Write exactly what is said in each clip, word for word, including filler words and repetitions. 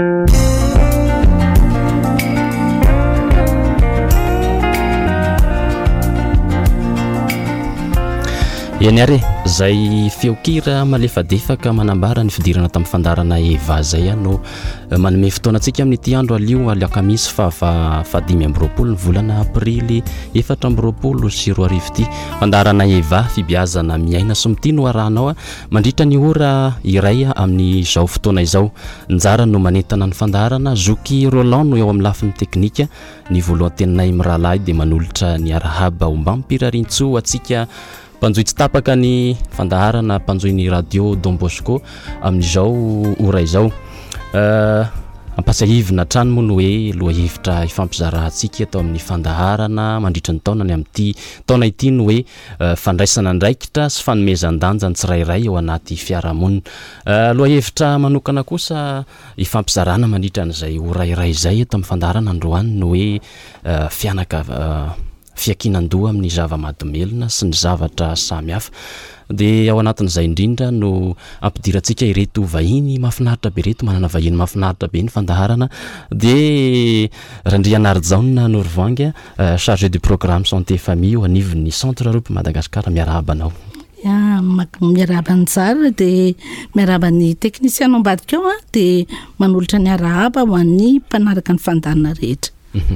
Iany ary zay feokira malefadefaka manambara ny fidirana tamin'ny fandarana eva zay no manome fotoanantsika amin'ny ity andro alio alakamisy fa fadimy amby roapolo ny volana aprily efatra amby roapolo sy roa arivo ity fandarana eva fibiazana miaina somity no arahanao mandritra ny ora iray amin'ny zao fotoana izao njara no manentana ny fandarana Zoky Roland no eo amin'ny lafiny teknika ny voalohany teninay mirahalahy dia manolotra ny arahaba omba mipirarintso atsika mpanjoy tsy tapaka ny fandaharana mpanjoy ny radio Don Bosco amin'izao ora izao uh, ampasahivina trano moa no hoe lohahevitra ifampizarahantsika atao amin'ny fandaharana mandritra ny taona ny amin'ity taona ity no hoe uh, fandraisana ndraikitra sy fanomezan-danja ny tsirairay ao anaty fiarahamonina uh, lohahevitra manokana kosa ifampizarana mandritra n'izay ora iray izay atao amin'ny fandaharana androany no hoe uh, fianaka uh, fiakinan-doha amin'ny zava-mahadomelona sy ny zavatra samihafa dia ao anatin'izay indrindra no ampidirantsika ireto vahiny mahafinaritra be reto manana vahiny mahafinaritra be ny fandaharana dia Randriana Arjaona Norvangy uh, chargé du programme santé famille au niveau ny centre Europe Madagascar miarahaba anao. Ya miarahaba ny tsara dia miarahaba ny teknisiana ambadika ao dia manolotra ny arahaba ho an'ny mpanaraka ny fandaharana rehetra.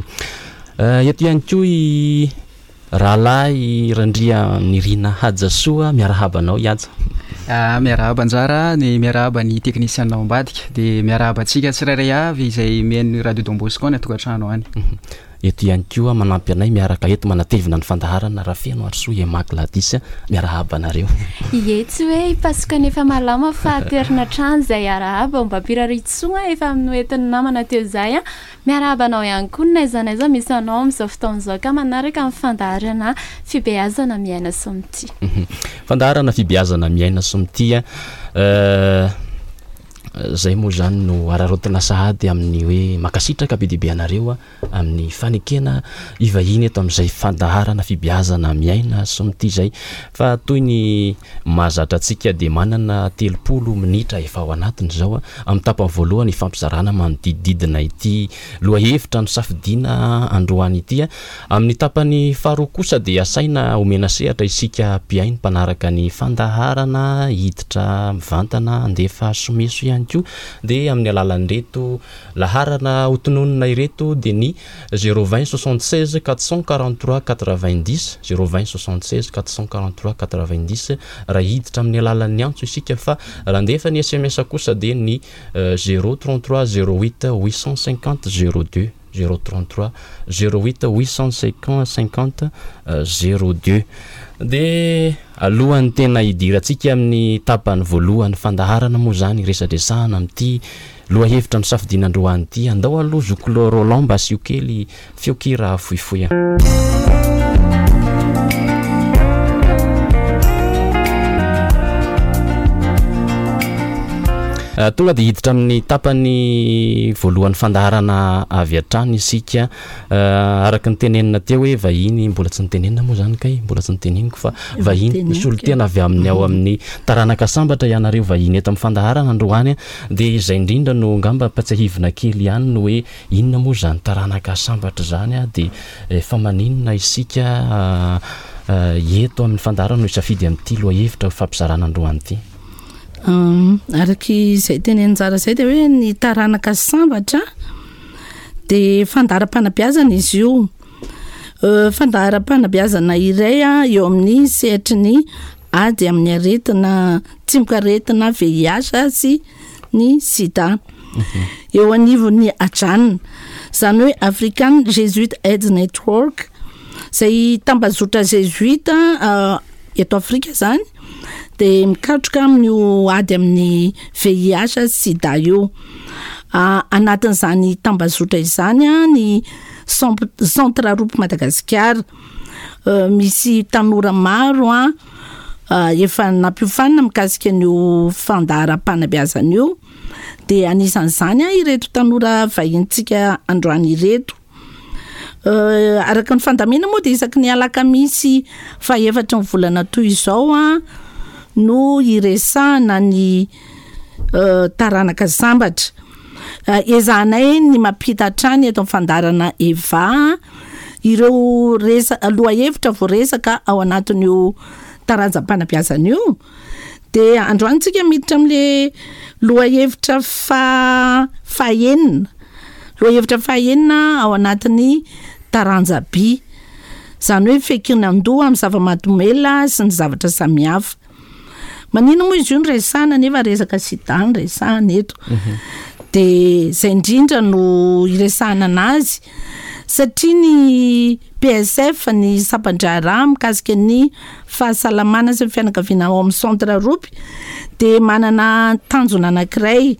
Uh, eto ihany koa i rahalahy Randria Nirina Hajasoa miarahaba anao Haja. Ah, miarahaba anjara ny miarahaba ny teknisiana ambadika dia miarahaba antsika tsirairay avy izay mihaino radio Don Bosco ny atokantrano any. Eto ihany koa manampy anay miaraka eto manatevina ny fandaharana Rafeno Arsoa Emak Ladisa miarahaba anareo. Etsy hoe ipasika nefa malama fa terina trano izay arahaba mba piraritsoa efa noentin'ny namana teo izay miarahaba anao ihany koa naiza naiza misy anao amin'izao fotoan'izao ka manaraka amin'ny fandaharana fibeazana miaina somity. Fandaharana fibeazana miaina somity uh, zay moa zany no ararotina sahady amin'ny hoe makasitraka be dibe anareo amin'ny fanekena ivahiny eto amin'izay fandaharana fibiazana miaina somity zay fa toy ny mahazatra antsika dia manana telopolo minitra efa ao anatiny zao amin'ny tapany voalohany ifampizarana manodidididina ity lohahevitra no safidiana androany ity amin'ny tapany faharoa kosa dia asaina omena sehatra isika mpiaino mpanaraka ny fandaharana hiditra mivantana andefa someso ihany koa dia amin'ny alalan'ireto laharana hotononina ireto dia ny zéro vingt soixante-seize quatre cent quarante-trois quatre-vingt-dix zéro vingt soixante-seize quatre cent quarante-trois quatre-vingt-dix raha hiditra amin'ny alalan'ny antso isika fa raha andefa ny S M S kosa dia ny zéro trente-trois zéro huit huit cent cinquante zéro deux zéro trente-trois zéro huit huit cent cinquante zéro deux dia alohan'ny tena hidirantsika amin'ny tapany voalohany fandaharana moa zany resadresahana amin'ity lohahevitra ny safidinandroany ity andao aloha Zoky Roland mba asio kely feokira fohifohy. Uh, tonga dia hiditra amin'ny tapany voalohany fandaharana avy hatrany isika uh, araka ny tenenina teo hoe vahiny mbola tsy nitenenina moa zany kay mbola tsy niteneniko fa vahiny misy olo tena avy amin'ny ao amin'ny taranaka sambatra ianareo vahiny eto amin'ny fandaharana androany dia izay indrindra no ngamba patsahivina kely ihany no hoe inona moa zany taranaka sambatra zany dia efa maninona isika uh, uh, eto amin'ny fandaharana no isafidy amin'ity lohahevitra fampizarana androany ity. Um, araky izay tenenjara izay dia hoe ny taranaka sambatra dia fandaharam-panabeazana izy io uh, fandaharam-panabeazana iray a eo amin'ny sehatry ny ady amin'ny aretina tsimoka aretina V I H sy ny sida. Mm-hmm. Eo anivon'ny ajanona zany hoe African Jesuit AIDS Network izay tambazotra jesuita uh, eto Afrika zany dia mikatroka amin'io ady amin'ny V I H sida io uh, anatin'izany tambazotra izany a ny centre Europe Madagascar uh, misy tanora maro a uh, efa nampiofanina mikasika an'io fandaharam-panabeazana io dia anisan'izany a ireto tanora vahintsika androany ireto. Uh, araka ny fandamina moa dia isaky ny alakamisy fa efatra ny volana toy izao a no iresahana ny uh, taranaka sambatra ezanay ny mampita trany eto fandarana eva ireo resa aloha hevitra voaresaka ao anatin'io taranjam-panabeazana io de androantsika miditra am'le loha hevitra fa fahenina loha hevitra fahenina ao anatin'ny taranjaby zany hoe fekinandoha amin'ny zava-mahadomela sy ny zavatra samihafa manino moa izy io ny resana nefa resaka sida ny resana eto mm-hmm. de zay indrindra no iresana anazy satria ny P S F ny sampandra mikasika ny fahasalamana sy fianakaviana ao amin'ny centre ropy de manana tanjona anankiray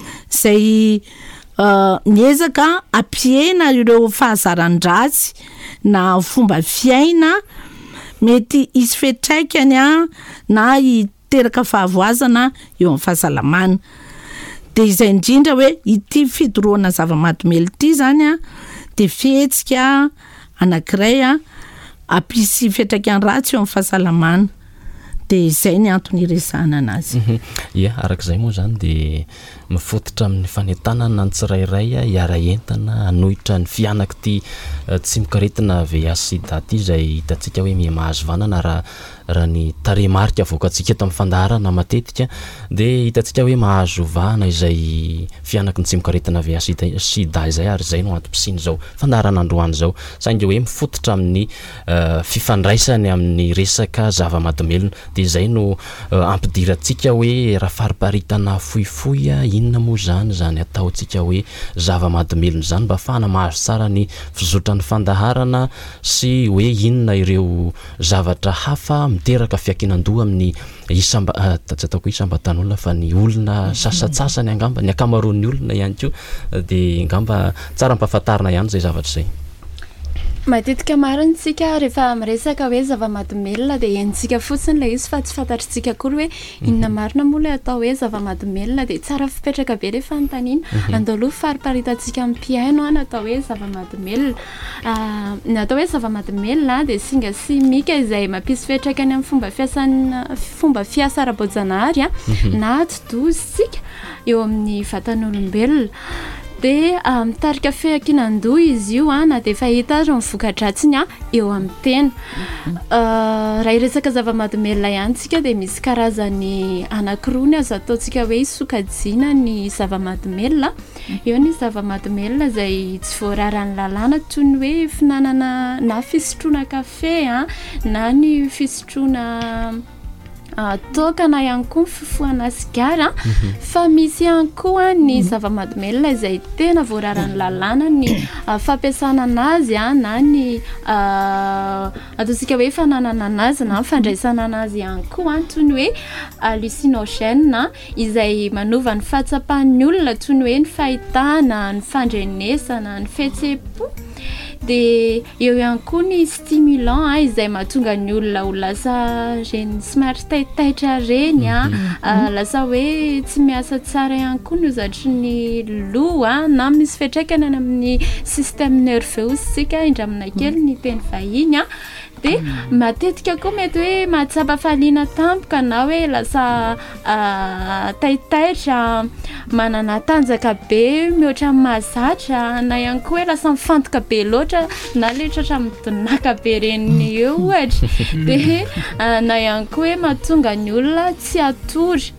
zay uh, niezaka apiena ireo fahazaran-dratsy na fomba fiaina mety isy fetraikany a na iteraka fahavoazana eo amin'ny fahasalamana de izay indrindra hoe ity fidoroana zava-mahadomely ity zany a de fihetsika anankiray a ampisy fetraikany ratsy eo amin'ny fahasalamana de izay ny antony iresana anazy ia yeah, arak'izay moa zany de mifototra amin'ny fanentanana ny tsirairay hiara entana anohitra ny fianaka ty uh, tsy mikaretina V I H sida ty zay hitantsika hoe miha mahazo vanana raha raha ny taremarika avoakatsika eto amin'ny fandaharana matetika de hitantsika hoe mahazo vahana izay fianaka ny tsy mikaretina V I H sida, sida izay ary zay no antom-pisiny zao fandaharana androany zao saingy hoe mifototra amin'ny uh, fifandraisany amin'ny resaka zava-mahadomelona de zay no uh, ampidirantsika hoe raha fariparitana fohifohy inona moa zany zany ataontsika hoe zava-mahadomelona zany mba afahana mahazo tsara ny fizotran'ny fandaharana sy hoe inona ireo zavatra hafa miteraka fiakinan-doha amin'ny isamba uh, tsy ataoko isambatan'olona fa ny olona sasatsasany angamba ny akamaroan'ny olona ihany koa de angamba tsara mpahafantarina ihany zay zavatra zay matetika marintsika rehefa miresaka hoe zava-mahadomelona de entsika fotsiny le izy fa tsy fantatritsika kory hoe inona marina moa le atao hoe zava-mahadomelona de tsara fipetraka be le fanontaniana andaloha fariparitatsika amin'ny mpiaino a natao hoe zava-mahadomelona uh, natao hoe zava-mahadomelona de singa simika izay mampisy fipetraka any amin'ny fomba fiasana fomba fiasa ara-boajanahary a na atodozy eo amin'ny vatan'olombelona de uh, mitarika fehakinan-doha izy io a na de fahita azy ny voka-dratsiny a eo amin'ny tena uh, raha iresaka zava-mahadomelona ihany tsika de misy karazany anankirony azo ataontsika hoe sokajiana ny zava-mahadomelona eo ny zava-mahadomelona zay tsy voararany lalàna toy ny hoe finanana na fisotroana kafe a na ny fisotroana Uh, tokana ihany koa fifohana sigara mm-hmm. fa misy ihany koa ny zava-mahadomelona izay tena voararany lalàna ny uh, fampiasana anazy a na ny uh, ataontsika hoe fananana anazy na fandraisana anazy ihany koa toy ny hoe hallucinogène izay manova ny fahatsapan'ny olona toy ny hoe ny fahitana ny fandrenesana ny fihetsem-po de eo ihany koa ny stimulant a izay mahatonga ny olona ho lasa reny somary taitaitra reny a uh, lasa hoe tsy miasa tsara ihany koa no zatry ny loha na misy fiantraikany any amin'ny système nerveux sika indramina kely ny teny vahiny a de matetika koa mety hoe mahatsapa faliana tampoka na hoe lasa uh, taitaitra manana tanjaka be mihoatra mahazatra na ihany koa hoe lasa mifantoka be loatra na le tratra midonaka be reny eo ohatra de uh, na ihany koa hoe mahatonga ny olona tsy atory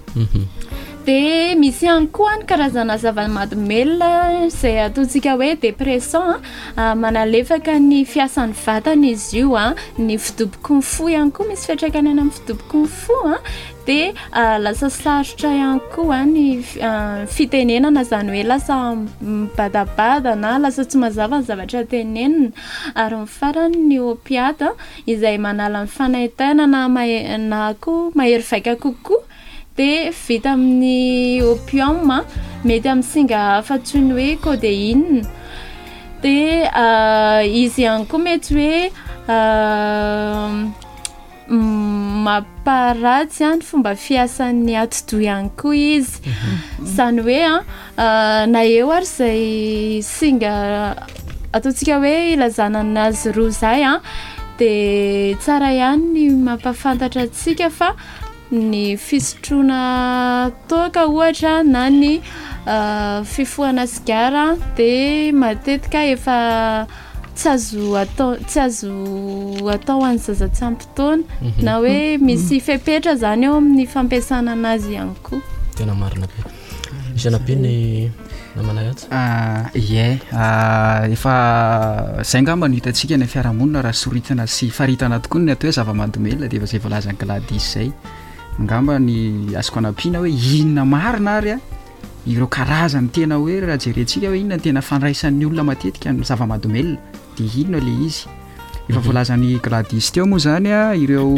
de misy ihany koa ny karazana zava-mahadomelona zay ataontsika hoe dépression uh, manalefaka ny fiasan'ny vatana izy io a ny fidoboko ny fo ihany koa misy fiantraikany any amin'ny fidoboko ny fo a de uh, lasa sarotra ihany koa ny uh, fitenenana zany hoe lasa mibadabada na lasa tsy mazava ny zavatra tenenina ary ny farany ny opiata izay manala ny fanaitana na, ma- na koa mahery vaika kokoa de vita amin'ny opium mety amin'ny singa hafa toy ny hoe codéine de uh, izy ihany koa mety hoe uh, mamparatsy ny fomba fiasan'ny atidoha ihany koa izy zany hoe uh, na eo ary zay singa ataontsika hoe ilazana anazy roa zay a de tsara ihany ny mampafantatra atsika fa ny fisotroana toaka ohatra na ny uh, fifohana sigara de matetika efa tsy azo atao tsy azo atao any zaza tsy ampy-taona na hoe misy fepetra zany eo amin'ny fampiasana anazy ihany koa. Tena marina be. Isanapeny namana yatsy? Ah, ie, ah, efa zay ngamba no hitantsika ny fiarahamonina raha soritana sy faritana tokoa ny atao hoe zava-mahadomelina de efa zay voalazany Gladys zay. Ngamba ny azoko anampiana hoe inona marina ary a ireo karazany tena hoe raha jerentsika hoe inona tena fandraisan'ny olona matetika ny zava-mahadomelina de inona le izy. Efa voalazany Gladys teo moa zany a ireo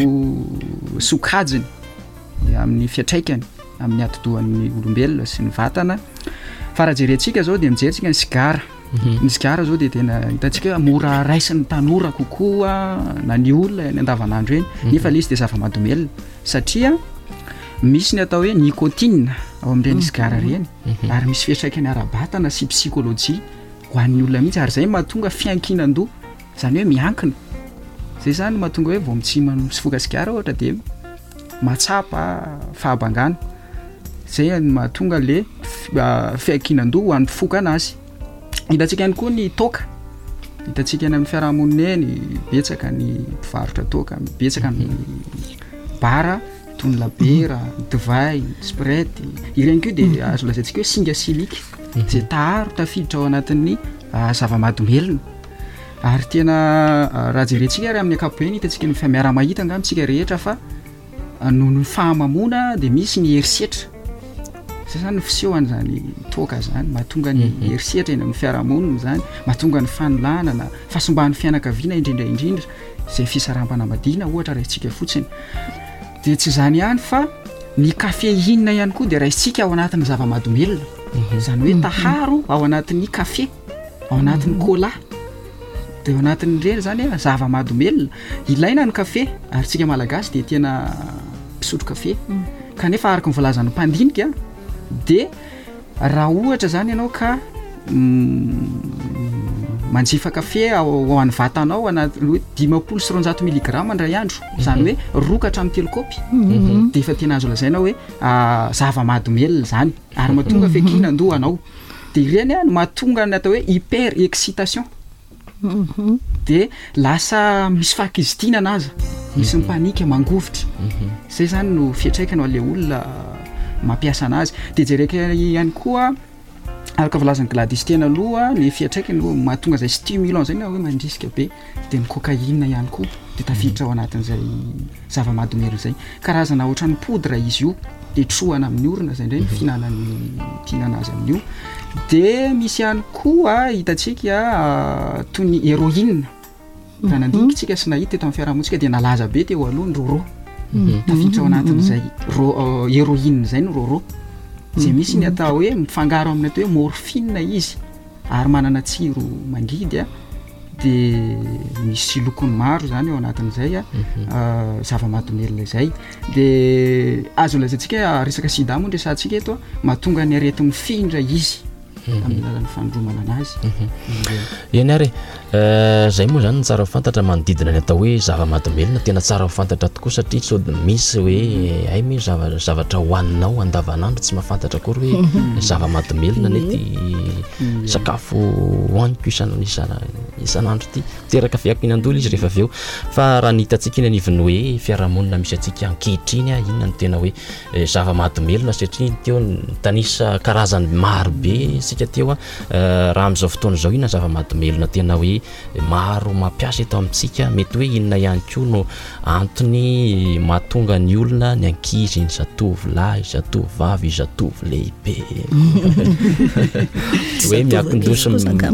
sokajiny amin'ny fiatraikany amin'ny atidohan'ny olombelona sy ny vatana. Fa raha jerentsika zao de mijerentsika ny sigara. Ny sigara zao de tena hitantsika hoe mora raisin'ny tanora kokoa na ny olona ny andavanandro eny nefa le izy de zava-mahadomelina satria misy ny atao hoe nicotine ao amin'ireny sigara reny ary misy fiatraikany ara-batana sy psychologie ho an'ny olona mihitsy ary zay mahatonga fiankinan-doha zany hoe miankina. Zay zany mahatonga hoe vao mitsima misofoka sigara ohatra de matsapa fahabangana. Zay mahatonga le fiankinan-doha ho an'ny mpifoka anazy. Hitantsika ihany koa ny toaka. Hitantsika any amin'ny fiarahamonina eny betsaka ny mpivarotra toaka, betsaka ny bara, tony labera, divay, sprite. Ireny koa de azo lazaintsika hoe singa silika zay taharo tafiditra ao anatin'ny zava-mahadomelina. Ary tena raha jerentsika ary amin'ny ankapobeny hitantsika ny miara-mahita ngamitsika rehetra fa noho ny fahamamona de misy ny herisetra. Zay zany fisehoany zany toaka zany mahatonga ny herisetra eny amin'ny fiarahamonina zany, mahatonga ny fanolanana, fahasombany fianakaviana indrindra indrindra zay fisaram-panambadiana ohatra raisitsika fotsiny. De tsy zany ihany fa ny kafeina ihany koa de raisitsika ao anatin'ny zava-mahadomelina. Zany hoe taharo ao anatin'ny kafe, ao anatin'ny cola. De ao anatin'ny reny zany zava-mahadomelina. Ilaina ny kafe ary tsika malagasy de tena mpisotro kafe. Kanefa araka ny voalazan'ny mpandinika de raha ohatra zany ianao ka manjifa kafe ao an'ny vatanao anaty hoe dimapolo sy roanjato miligrama ndray andro zany hoe rokatra amin'ny telo kaopy de efa tena azo lazaina hoe zava-mahadomelina zany ary mahatonga fiankinan-doha anao. De ireny a mahatonga ny atao hoe hyper excitation de lasa misy fahakizitina anazy, misy mipanika mangovitra. Zay zany no fiatraikany le olona mampiasa anazy. De jereka ihany koa araka volazany Gladys tena aloha ny fiatraikany mahatonga zay stimulant zay na hoe mandrisika be de ny cocaïne ihany koa de tafiditra ao anatin'izay zava-mahadomelina zay. Karazana ohatran'ny poudre izy io de trohana amin'ny orona zay ndray fihinanany tiana anazy amin'io. De misy ihany koa hitantsika toy ny héroïne. Raha nandiniksika sy nahita eto amin'ny fiarahamonitsika de nalaza be teo aloha ny roro. Tafiditra ao anatin'izay héroïne zay ny roro. Zay misy ny atao hoe mifangaro amin'ny atao hoe morphine izy ary manana tsiro mangidy a de misy lokony maro zany ao anatin'izay a zava-mahadomelina zay. De azo lazaintsika resaka sida moa ndresantsika eto mahatonga ny arety mifindra izy amin'ny alalan'ny fandromana anazy. Eny ary zay moa zany tsara fantatra manodidina ny atao hoe zava-mahadomelina tena tsara fantatra tokoa satria sody misy hoe ay mi zavatra hoaninao andavanandro tsy mahafantatra akory hoe zava-mahadomelina nety sakafo hoaniko isanandro ty teraka fiankinan-doha izy rehefa aveo. Fa raha nitatsika iny anivony hoe fiarahamonina misy atsika ankehitriny a inona no tena hoe zava-mahadomelina satria teo tanisa karazany maro be sika teo a raha am'izao fotoana zao inona zava-mahadomelina tena hoe maro mampiasa eto amintsika mety hoe inona ihany koa no antony mahatonga ny olona ny ankizy ny zatovy lahy zatovy vavy zatovy lehibe hoe miakin-doha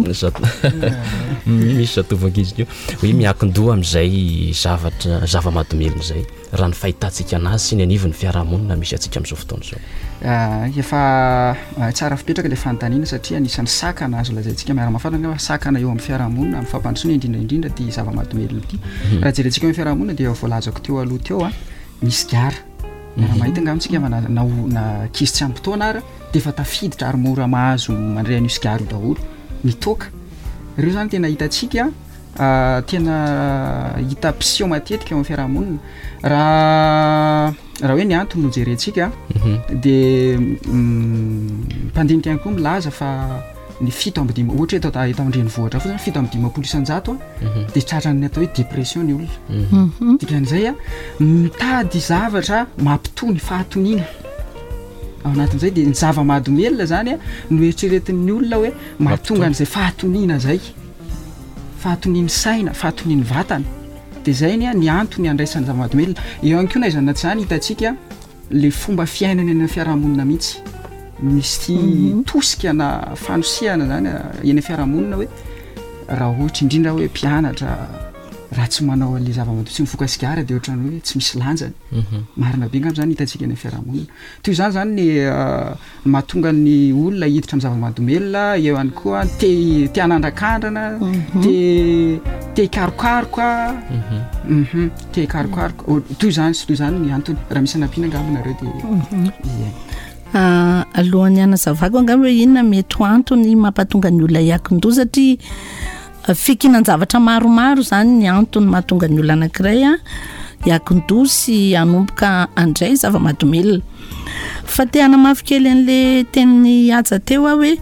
misy zatovy ankizy io hoe miakin-doha amin'izay zavatra zava-mahadomelina zay raha ny fahitantsika anazy sy ny anivon'ny fiarahamonina misy atsika amin'izao fotoana zao. Efa tsara fipetraka le fanontaniana satria anisan'ny sakana azo lazaintsika miara-mafantatra sakana eo amin'ny fiarahamonina amin'ny fampandrosoana indrindra indrindra ty zava-mahadomelina ty. Raha jerentsika amin'ny fiarahamonina dia voalazako teo aloha teo a misy gara miara-mahita ngamitsika na kizy tsy ampy-taona ary de efa tafiditra ary mora mahazo mandray an'io sigara io daholo ny toaka. Ireo zany tena hitantsika tena hita psio matetika eo amin'ny fiarahamonina raha raha hoe ny antony no jerentsika dia mpandinika ihany koa milaza fa ny fito amby dima ohatra hoe atao eto andrenivohitra fotsiny fito amby dimapolo isan-jato a dia tratrany atao hoe dépression ny olona dikan'izay a mitady zavatra mampitony fahatoniana ao anatin'izay dia ny zava-mahadomelona zany a no eritreretin'ny olona hoe mahatonga an'izay fahatoniana zay fahatoniany saina fahatoniany vatana dia zay ny a ny antony andraisan'ny zava-mahadomelona eo ihany koa na izany naty zany hitantsika le fomba fiainana eny fiarahamonina mihitsy misy tosika na fanosiana zany eny fiarahamonina hoe raha ohatra indrindra hoe mpianatra raha tsy manao an'le zava-mahadomelona tsy mifoka sigara dia ohatrany hoe tsy misy lanjany marina be ngam zany hitantsika eny fiarahamonina toy izany zany ny mahatonga ny olona hiditra amin'ny zava-mahadomelona eo ihany koa te te hanandrakandrana te te hikarokaroka te hikarokaroka toy izany sy toy izany ny antony raha misy anampiana angaminareo dia alohan'ny anazavako angamba hoe inona mety ho antony mampatonga ny olona hiakin-doha satria fikinan-javatra maromaro zany ny antony mahatonga ny olona anankiray a hiakin-doha sy hanomboka andray zava-mahadomelona fa te hanamafy kely an'le teny haja teo a hoe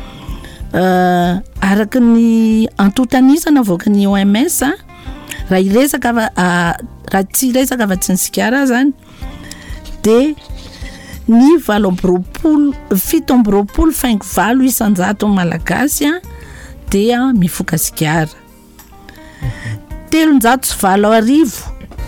araka ny antotanisana avoaka ny O M S a raha iresaka raha tsy resaka afa-tsy ny sigara zany dia ny valo amby roapolo fito amby roapolo faingo valo isan-jato malagasy a dia mifoka sigara telonjato sy valo arivo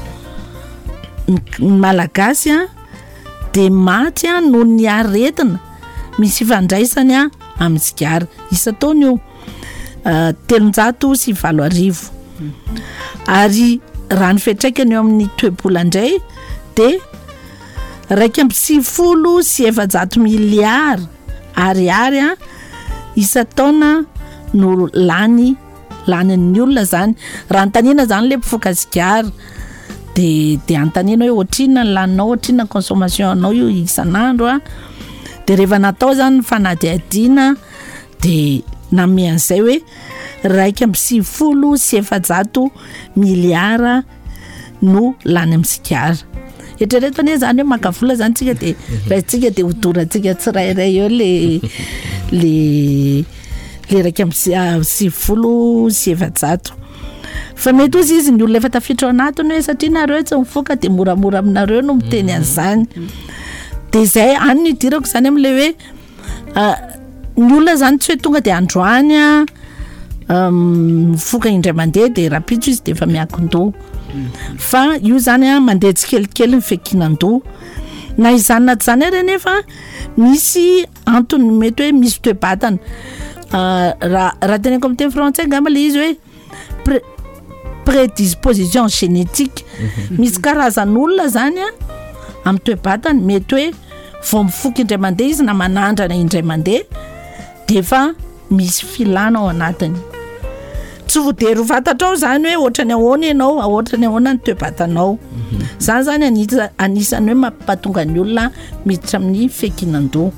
ny malagasy a dia maty a noho ny aretina misy ifandraisany a amin'ny sigara isa taona io telonjato sy valo arivo ary raha ny fetraikany eo amin'ny toepola indray dia raika amby sivifolo sy efajato miliara ariary a isa taona no lany lany ny olona zany raha antanina zany le mpifoka sigara dia dia antanina hoe ohatrina ny laninao ohatrina ny consommation anao io isan'andro a dia rehefa natao zany ny fanadihadiana dia name an'izay hoe raika amby sivifolo sy efajato miliara no lany amin'ny sigara eritrereto fa ne zany hoe makavola zany tsika dia rahatsika dia hodorantsika tsirairay eo le le le raika amby sivifolo sy efajato fa mety ozy izy ny olona efa tafiditra ao anatiny hoe satria nareo tsy mifoka dia moramora aminareo no miteny an'izany dia izay any ny dirako zany amin'le hoe ny olona zany tsy hoe tonga dia androany a mifoka indray mandeha dia rapitso izy dia efa miakin-doha fa io zany a mandeha tsikelikely ny fikinan-doha na izany naty zany ary nefa misy antony mety hoe misy toe-batana raha raha teneko amin'ny teny frantsay ngamba le izy hoe prédisposition génétique misy karazan'olona zany a amin'ny toe-batany mety hoe vao mifoka indray mandeha izy na manandrana indray mandeha dia efa misy filana ao anatiny tsy voatery ho fantatrao zany hoe ohatrany ahoana ianao ohatrany ahoana ny toe-batanao zany zany anisa anisany hoe mampatonga ny olona miditra amin'ny fikinan-doha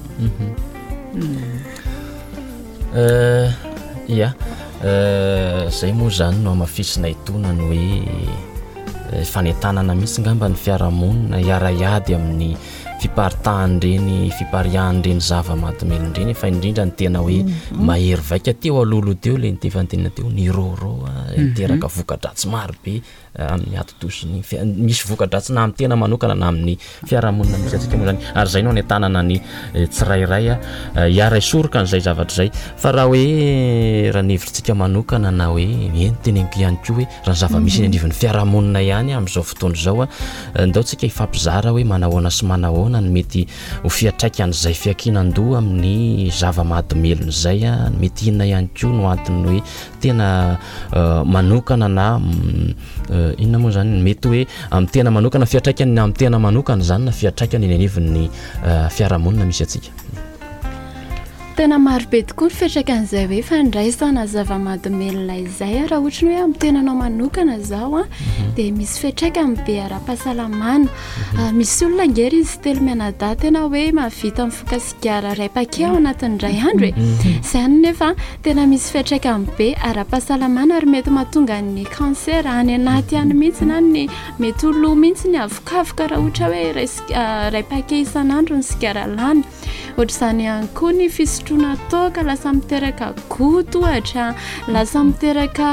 ia zay moa zany no amafisina itonany hoe fanetanana misy ngamba ny fiarahamonina hiaraiady amin'ny fiparitahan'ireny fipariahan'ireny zava-mahadomelon'ireny fa indrindra ny tena hoe mahery vaika teo alolo teo le nytefantenina teo ny roro teraka vokadratsy maro be amin'ny atotosiny misy vokadratsy na amin'ny tena manokana na amin'ny fiarahamonina misy atsika moa zany ary zay no anetanana ny tsirairay a hiara isoroka n'izay zavatra zay fa raha hoe raha ny hevitritsika manokana na hoe eny teneniko ihany koa hoe raha zava-misy ny andrivin'ny fiarahamonina ihany amin'izao fotoana izao a ndao tsika hifampizara hoe manahoana sy manahoana ny mety ho fiatraika an'izay fiakinan-doha amin'ny zava-mahadomelona zay a mety inona ihany koa no antony hoe tena manokana na inona moa zany mety hoe amin'ny tena manokana fiatraikany amin'ny tena manokana zany na fiatraikany ny anivin'ny fiarahamonina misy atsika tena marobe tokoa ny fiatraikan'izay hoe fandraisana zava-mahadomelona izay raha ohatra ny hoe amin'ny tenanao manokana zao a dia misy fiatraikany be ara-pahasalamana. Misy olona ngery izy telo mianadahy tena hoe mahavita mifoka sigara ray paquet ao anatin'ny ray andro e. Izany nefa tena misy fiatraikany be ara-pahasalamana ary mety mahatonga ny cancer any anaty any mihitsy na ny mety ho lo mihitsy ny avokafoka raha ohatra hoe ray paquet isan'andro ny sigara lany. Ohatr'izany ihany koa ny fisotroana toaka lasa miteraka goto ohatra, lasa miteraka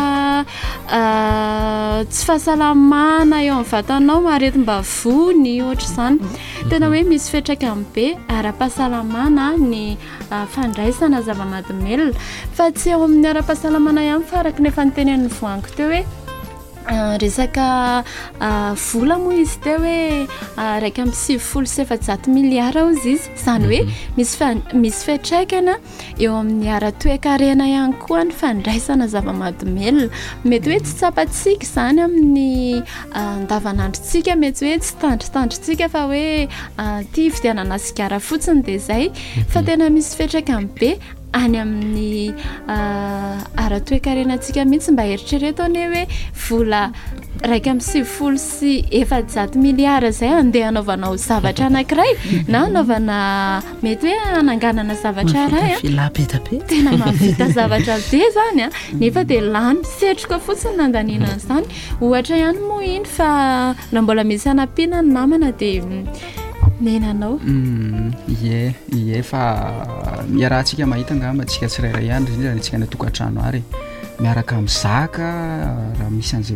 tsy fahasalamana eo amin'ny vatanao aretim-bavony ohatr'izany. Tena hoe misy fiatraikany be ara-pahasalamana ny fandraisana zava-mahadomelona fa tsy eo amin'ny ara-pahasalamana ihany fa araka nefa nytenenin'ny voaniko teo hoe resaka vola moa izy teo hoe raika amby sivifolo sy efajato miliara ozy izy izany hoe misy misy fiatraikana eo amin'ny ara-toe-karena ihany koa ny fandraisana zava-mahadomelona. Mety hoe tsy tsapatsika izany amin'ny andavanandrontsika, mety hoe tsy tandritandritsika fa hoe tia hividianana sigara fotsiny dia izay fa tena misy fiatraikany be any amin'ny ara-toe-karenantsika mihitsy mba eritrereto ane hoe vola raika amby sivifolo sy efajato miliara zay andeha anaovanao zavatra anankiray na anaovana mety hoe ananganana zavatra ray tena mahavita zavatra be zany a nefa dia lany setroka fotsiny nandaninana izany. Ohatra ihany moa iny fa na mbola misy anampiana ny namana dia nenanao ie ie fa miarahantsika mahita ngamba tsika tsirairay ihany indrindra ny tsika ny tokantrano ary miaraka mizaka raha misy an'izay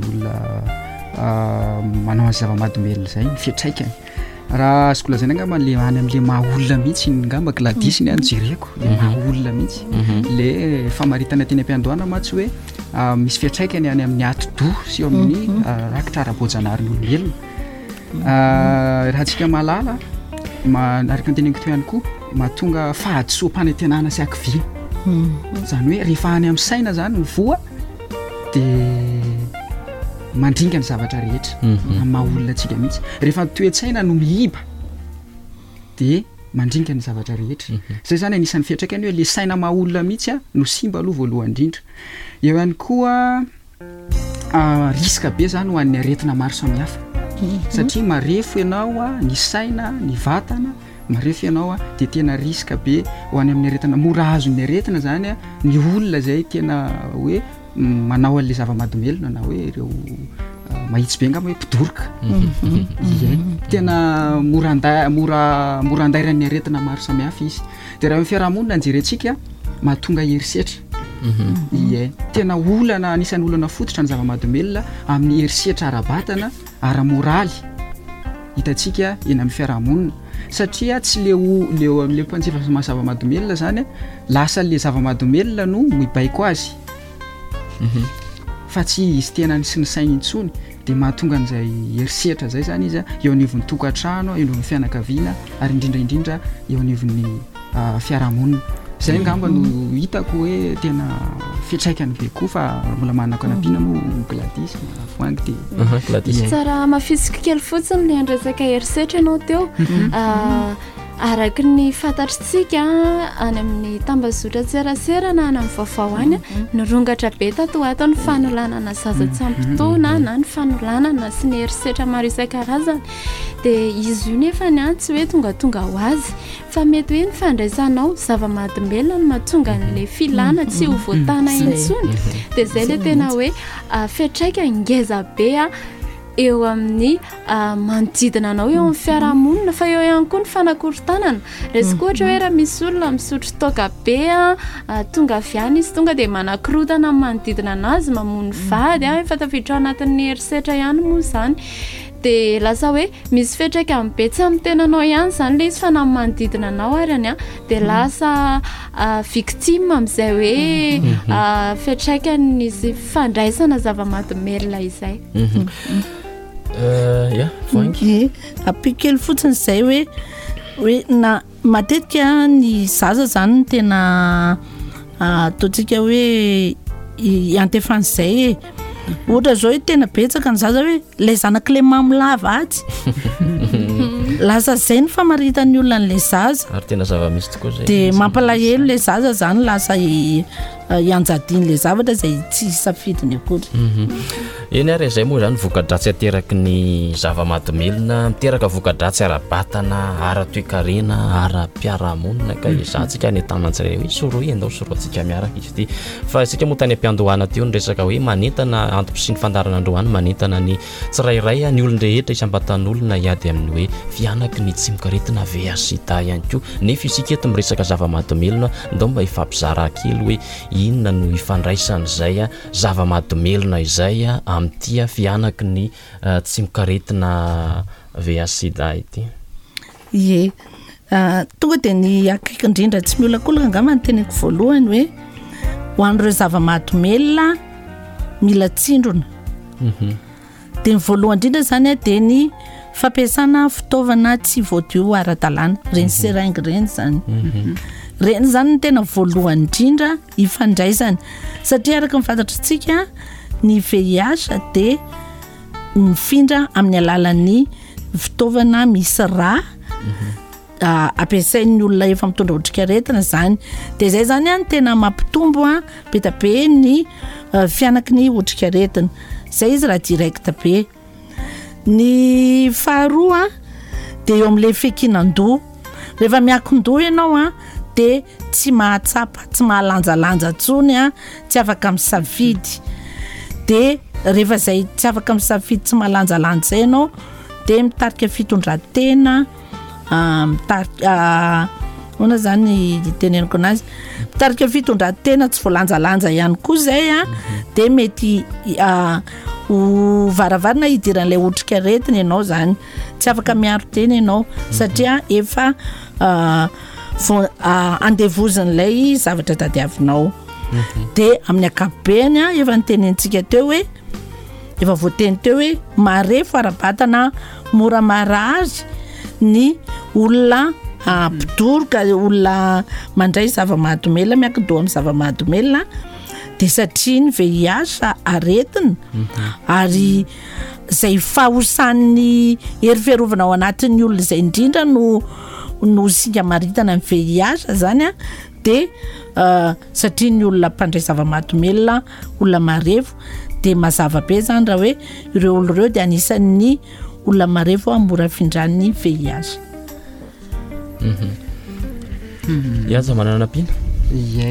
olona manao azy zava-mahadomelona zay ny fiatraikany. Raha azoko lazaina ngamba le any amin'le mahaolona mihitsy ngamba gladisiny any jereko le mahaolona mihitsy le famaritana teny am-piandohana matsy hoe misy fiatraikany any amin'ny ati-do sy eo amin'ny rakitra ara-boajanahary ny olombelona. Raha tsika malala araka ny teneniko teo ihany koa mahatonga fahadisoam-panantenana sy akivina. Izany hoe rehefa any amin'ny saina zany ny voa dia mandringa ny zavatra rehetra amin'ny mahaolona antsika mihitsy. Rehefa ny toe-tsaina no mihiba dia mandringa ny zavatra rehetra. Zay zany anisan'ny fiatraikany hoe le saina mahaolona mihitsy a no simba aloha voalohany indrindra. Eo ihany koa risque be zany ho an'ny aretina maro samihafa satria marefo ianao a ny saina ny vatana marefo ianao a dia tena risque be ho any amin'ny aretina mora azo ny aretina zany a ny olona zay tena hoe manao an'le zava-mahadomelona na hoe ireo mahitsy be ngamba hoe mpidoroka tena mora mora mora andairan'ny aretina maro samihafa izy. Dia raha fiarahamonina anjerentsika mahatonga herisetra ie tena olana anisan'ny olana fototra ny zava-mahadomelona amin'ny herisetra ara-batana ara-moraly hitantsika eny amin'ny fiarahamonina satria tsy le leo amin'le mpanjifa zava-mahadomelona zany lasa le zava-mahadomelona no mibaiko azy fa tsy izy tena sy ny saina intsony dia mahatonga an'izay herisetra zay zany izy eo anivon'ny tokantrano eo anivon'ny fianakaviana ary indrindra indrindra eo anivon'ny fiarahamonina. Zay ngamba no hitako hoe tena fiatraikany be koa fa mbola manako anampiana moa Gladys voangy dia Gladys tsara mafisika kely fotsiny le andresaka herisetra ianao teo araka ny fantatritsika any amin'ny tambazotra tserasera na any amin'ny vaovao any nirongatra be tato ato ny fanolanana zaza tsy ampitoana na ny fanolanana sy ny herisetra maro isan-karazany dia izy io nefa ny any tsy hoe tonga tonga ho azy fa mety hoe ny fandraisanao zava-mahadomelona no mahatonga n'le filana tsy ho voatana intsony dia zay le tena hoe fiatraika ngeza be a eo amin'ny manodidina anao eo amin'ny fiarahamonina fa eo ihany koa ny fanakorontanana. Resaka ohatra hoe raha misy olona misotro toaka be a tonga avy any izy tonga dia manakorotana amin'ny manodidina anazy mamono vady a efa tafiditra anatin'ny herisetra ihany moa izany dia lasa hoe misy fiatraikany be tsy amin'ny tenanao ihany izany le izy fa na amin'ny manodidina anao arany a dia lasa victime amin'izay hoe fiatraikany izy fandraisana zava-mahadomelona izay. Ya voangy ampikely fotsiny izay hoe hoe na matetika ny zaza zany no tena ataontsika hoe iantefan'izay e ohatra zao hoe tena betsaka ny zaza hoe ilay zanak'ilay mamolava aty lasa zay ny famaritan'ny olona n'la zaza ary tena zava-misy tokoa zay dia mampalahelo la zaza zany lasa ianjadian'la zavatra zay tsy safidiny akory eny ary zay moa zany voka-dratsy ateraky ny zava-mahadomelona miteraka voka-dratsy ara-batana ara-toekarena ara-piarahamonina ka izatsika ny tanantsirey hoe soro endao soroantsika miaraka izy ty fa isika moa tany ampiandohana teo ny resaka hoe manentana antoko sy ny fandarana androany manentana ny tsirairay ny olon-drehetra isam-batan'olona iady amin'ny hoe fianaky ny tsy mikaretina veasita ihany koa nefa isika eto miresaka zava-mahadomelona ndao mba ifampizara kely hoe inona no ifandraisan'izay a zava-mahadomelona izay a amin'tya fianaky ny tsy mikaretina veasida ity ye tonga dia ny akaiky indrindra tsy miolakolaka angamba ny teneko voalohany hoe ho an'ireo zava-mahadomelona mila tsindrona dia ny voalohany indrindra zany a dia ny fampiasana fitaovana tsy voadio ara-dalàna reny seringy reny zany reny zany ny tena voalohany indrindra ifandraisany satria araka mifantatritsika ny V I H dia mifindra amin'ny alalan'ny fitaovana misy rà ampiasain'ny olona efa mitondra otrikaretina zany dia zay zany a ny tena mampitombo a betabe ny fianaky ny otrikaretina zay izy raha direct be ny faharoa dia eo amin'ilay fekinan-doha rehefa miakin-doha ianao a dia tsy mahatsapa tsy mahalanjalanja tsony a tsy afaka misafidy dia rehefa zay tsy afaka misafidy tsy mahalanjalanja zay ianao dia mitarika fitondran-tena mitarika ona zany teneniko anazy mitarika fitondran-tena tsy voalanjalanja ihany koa zay a dia mety ho varavarana hidiran'ilay otrikaretina ianao zany tsy afaka miaro tena ianao satria efa andevozan'ilay zavatra tadiavinao dia amin'ny akapobeny a efa nytenentsika teo hoe efa voateny teo hoe marefo ara-batana mora marary ny olona mpidoroka olona mandray zava-mahadomelona miankidoha amin'ny zava-mahadomelona dia satria ny V I H aretina ary zay fahosan'ny hery fiarovana ao anatin'ny olona izay indrindra no no singa maritana ny V I H zany a dia satria ny olona mpandray zava-mahadomelona olona marefo dia mazava be zany raha hoe ireo olo ireo dia anisan'ny olona marefo mora findran'ny V I H iaza manana pina ye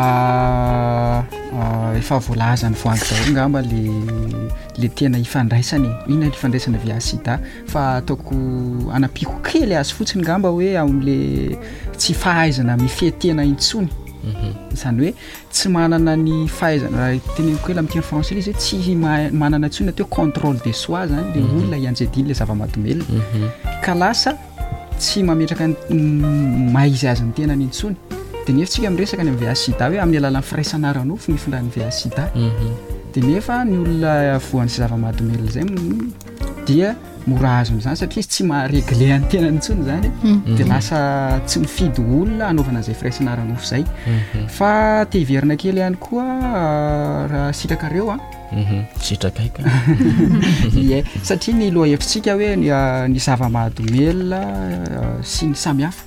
efa voalazany voangy zao ngamba le le tena ifandraisany inona ny ifandraisana via sida fa ataoko anapiko kely azy fotsiny ngamba hoe amin'le tsy fahaizana mifehtena intsony zany hoe tsy manana ny fahaizana raha teneniko kely amin'ny teny français izy hoe tsy manana intsony atao contrôle de soi zany le olona ianjediny le zava-mahadomelona ka lasa tsy mametraka maizy azy ny tenany intsony dia nefa tsika miresaka ny via sida hoe amin'ny alalan'ny firaisana ara-nofo ny findran'ny via sida dia nefa ny olona voan'ny zava-mahadomelona zay dia mora azo amin'izany satria izy tsy maharegle any tenany intsony zany dia lasa tsy mifidy olona anaovana izay firaisana ara-nofo zay fa te hiverina kely ihany koa raha sitrakareo a sitrakaika ye satria ny loha hevitsika hoe ny zava-mahadomelona sy ny samihafa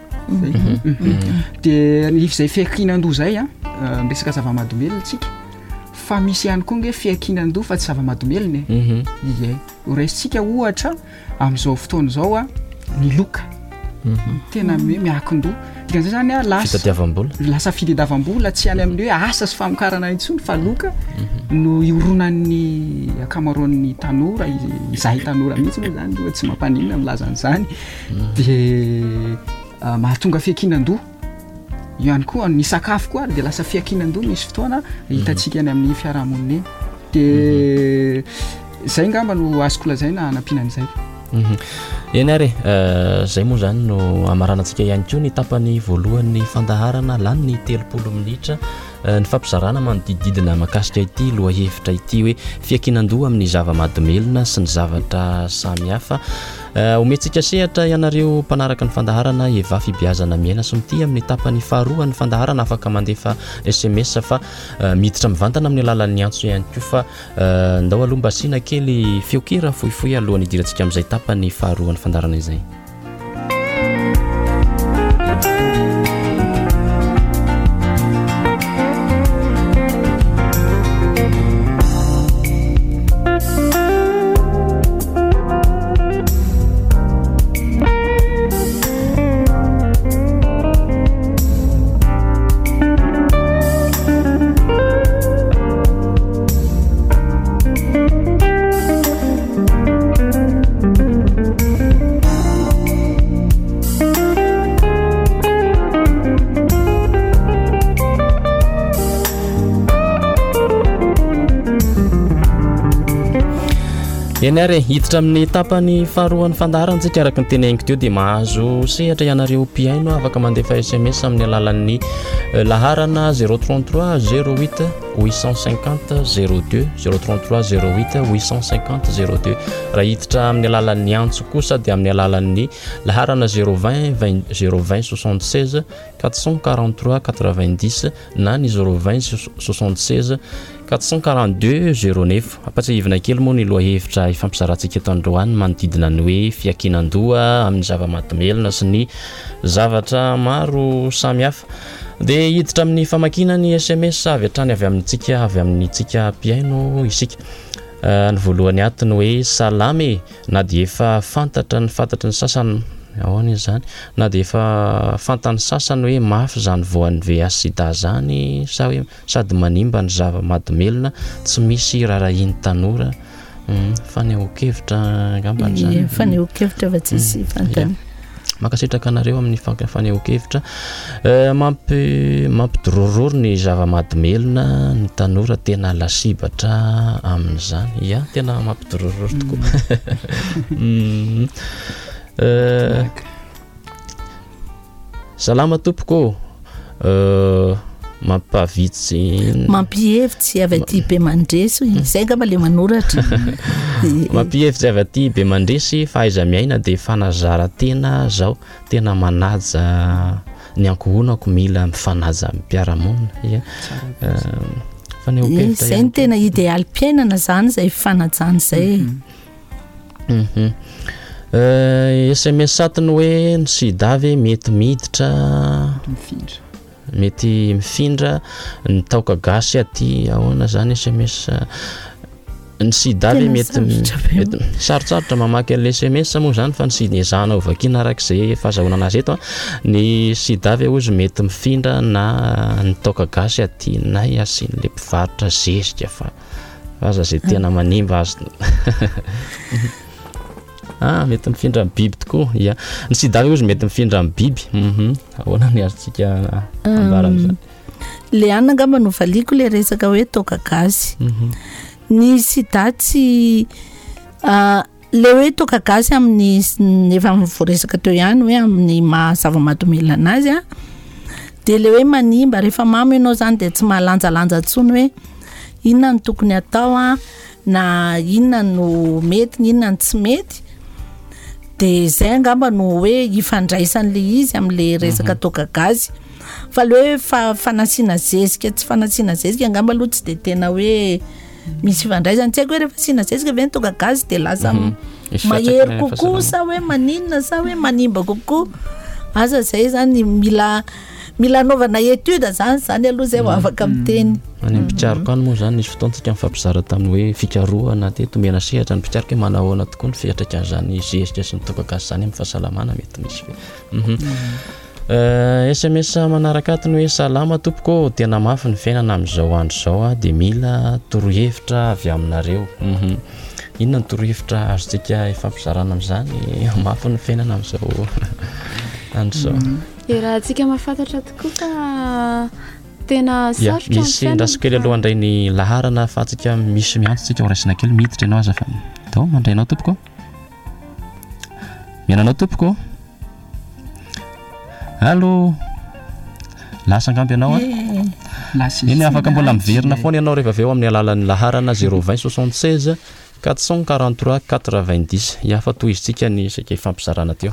dia izay fiankinan-doha zay a miresaka zava-mahadomelona tsika fa misy ihany koa nge fiankinan-doha fa tsy zava-mahadomelona ye horaisitsika ohatra amin'izao fotoana zao a ny loka tena hoe miakin-doha dikan'izay zany a lasafitadiavam-bola lasa fitadiavam-bola tsy any amin'ny hoe asa sy famokarana intsony fa loka no ioronan'ny akamaroan'ny tanora izahay tanora mihitsy moa zany loha tsy mampanina milazan'izany dia mahatonga fiankinan-doha io ihany koa ny sakafo koa dia lasa fiankinan-doha misy fotoana hitantsika any amin'ny fiarahamonina eny dia zay ngamba no azoko lazaina anampianan'izay eny ary zay moa zany no amaranantsika ihany koa ny tapany voalohan'ny fandaharana lany ny telopolo minitra ny fampizarana manodidididina makasika ity lohahevitra ity hoe fiakinan-doha amin'ny zava-mahadomelona sy ny zavatra samihafa. Omentsika sehatra ianareo mpanaraka ny fandaharana evafy ibiazana miaina sy mity amin'ny tapany faharoa ny fandaharana afaka mandefa S M S fa miditra mivantana amin'ny alalan'ny antso ihany koa fa ndao aloha mba asiana kely feokira fohifohy alohan'ny idirantsika amin'izay tapany faharoa ny fandaharana izay. Ianare hiditra amin'ny tapany faharoa ny fandaharana tsika araka ny tenegniko teo dia mahazo sehatra ianareo mpiaino afaka mandefa S M S amin'ny alalan'ny laharana zéro trente-trois zéro huit huit cent cinquante zéro deux zéro trente-trois zéro huit huit cent cinquante zéro deux. Raha hiditra amin'ny alalan'ny antso kosa dia amin'ny alalan'ny laharana zéro vingt zéro vingt soixante-seize quatre cent quarante-trois quatre-vingt-dix na ny zéro vingt soixante-seize quatre cent quarante-deux zéro neuf. Apatsahivana kely moa ny lohahevitra ifampizarantsika eto androany manodidina ny hoe fiakinan-doha amin'ny zava-mahadomelona sy ny zavatra maro samihafa. Dia hiditra amin'ny famakina ny S M S avy hatrany avy amintsika avy amintsika mpiaino isika. Ny voalohany atiny hoe salame na dia efa fantatra ny fantatra ny sasany ahoana izany na dia efa fantany sasany hoe mafy zany voan'ny V I H sida zany sa hoe sady manimba ny zava-mahadomelona tsy misy rarahiny tanora fanehoan-kevitra angambany zany fanehoan-kevitra fa tsisy fantany makasitraka anareo amin'ny fanehoan-kevitra mampi mampidorororo ny zava-mahadomelona ny tanora tena lasibatra amin'izany ia tena mampidorororo tokoa. Uh, salama tompoko uh, mampavitsy mampihevitsy avy aty be mandresy izay ngamba le manoratra mampihevitsy avy aty be mandresy fa aiza miaina dia fanazara-tena zao tena manaja ny ankohonako mila mifanaja amin'ny mpiaramonina ia fanehoan-kevitra izay ny tena idéal mpiainana zany zay fanajany zay. Mhm. Uh, S M S satiny hoe ny sidavy mety miditra mifindra mety mifindra ny taoka gasy aty ahoana zany S M S ny sidavy mety mety sarotsarotra mamaky an'le S M S moa zany fa ny sidezana ho vakina arak'izay fahazahoana anazy eto ny sidavy ozy mety mifindra na ny taoka gasy aty na asian'le mpivarotra zezika fa aza zay tena manimba azy. Ah, mety mifindra amin'ny biby tokoa ia ny sidavy ozy mety mifindra amin'ny biby. Mhm. Ahoana ny azontsika ambara amin'izany le anina ngamba no valiko le resaka hoe toaka gasy. Ny sida tsy le hoe toaka gasy amin'ny efa voaresaka teo ihany hoe amin'ny zava-mahadomelona anazy a dia le hoe manimba rehefa mamo ianao zany dia tsy mahalanjalanja ntsony hoe inona ny tokony atao a na inona no mety inona ny tsy mety dia zay angamba no hoe ifandraisan'le izy amin'le resaka toaka gasy fa le hoe fanasiana zezika tsy fanasiana zezika angamba aloha tsy dia tena hoe misy ifandraisany tsy haiko hoe rehefa asiana zezika ve ny toaka gasy dia lasa mahery kokoa sa hoe maninona sa hoe manimba kokoa aza zay zany mila mila anaovana étude zany zany aloha zay ho afaka miteny. Any mpitsaroko any moa zany nisy fotoantsika mifampizara tamin'ny hoe fikarohana teto mena sehatra ny mpitsaroko hoe manahoana tokoa ny fiatraika an'izany zezika sy ny toaka gasy zany amin'ny fahasalamana mety misy fe. S M S manaraka atiny hoe salama tompoko tena mafy ny fiainana amin'izao andro zao a dia mila torohevitra avy aminareo. Inona ny torohevitra azontsika ifampizarana amin'izany mafy ny fiainana amin'izao andro zao. Raha antsika mahafantatra tokoa fa tena sarotra misy ndraso kely aloha andray ny laharana fa antsika misy miantso tsika ho raisina kely miditra ianao aza fa tao mandrainao tompoko miananao tompoko allo lasa angamby ianao a iny afaka mbola miverina foana ianao rehefa aveo amin'ny alalan'ny laharana zéro vingt soixante-seize quatre cent quarante-trois quatre-vingt-dix iafa toy izy tsika ny sika ifampizarana teo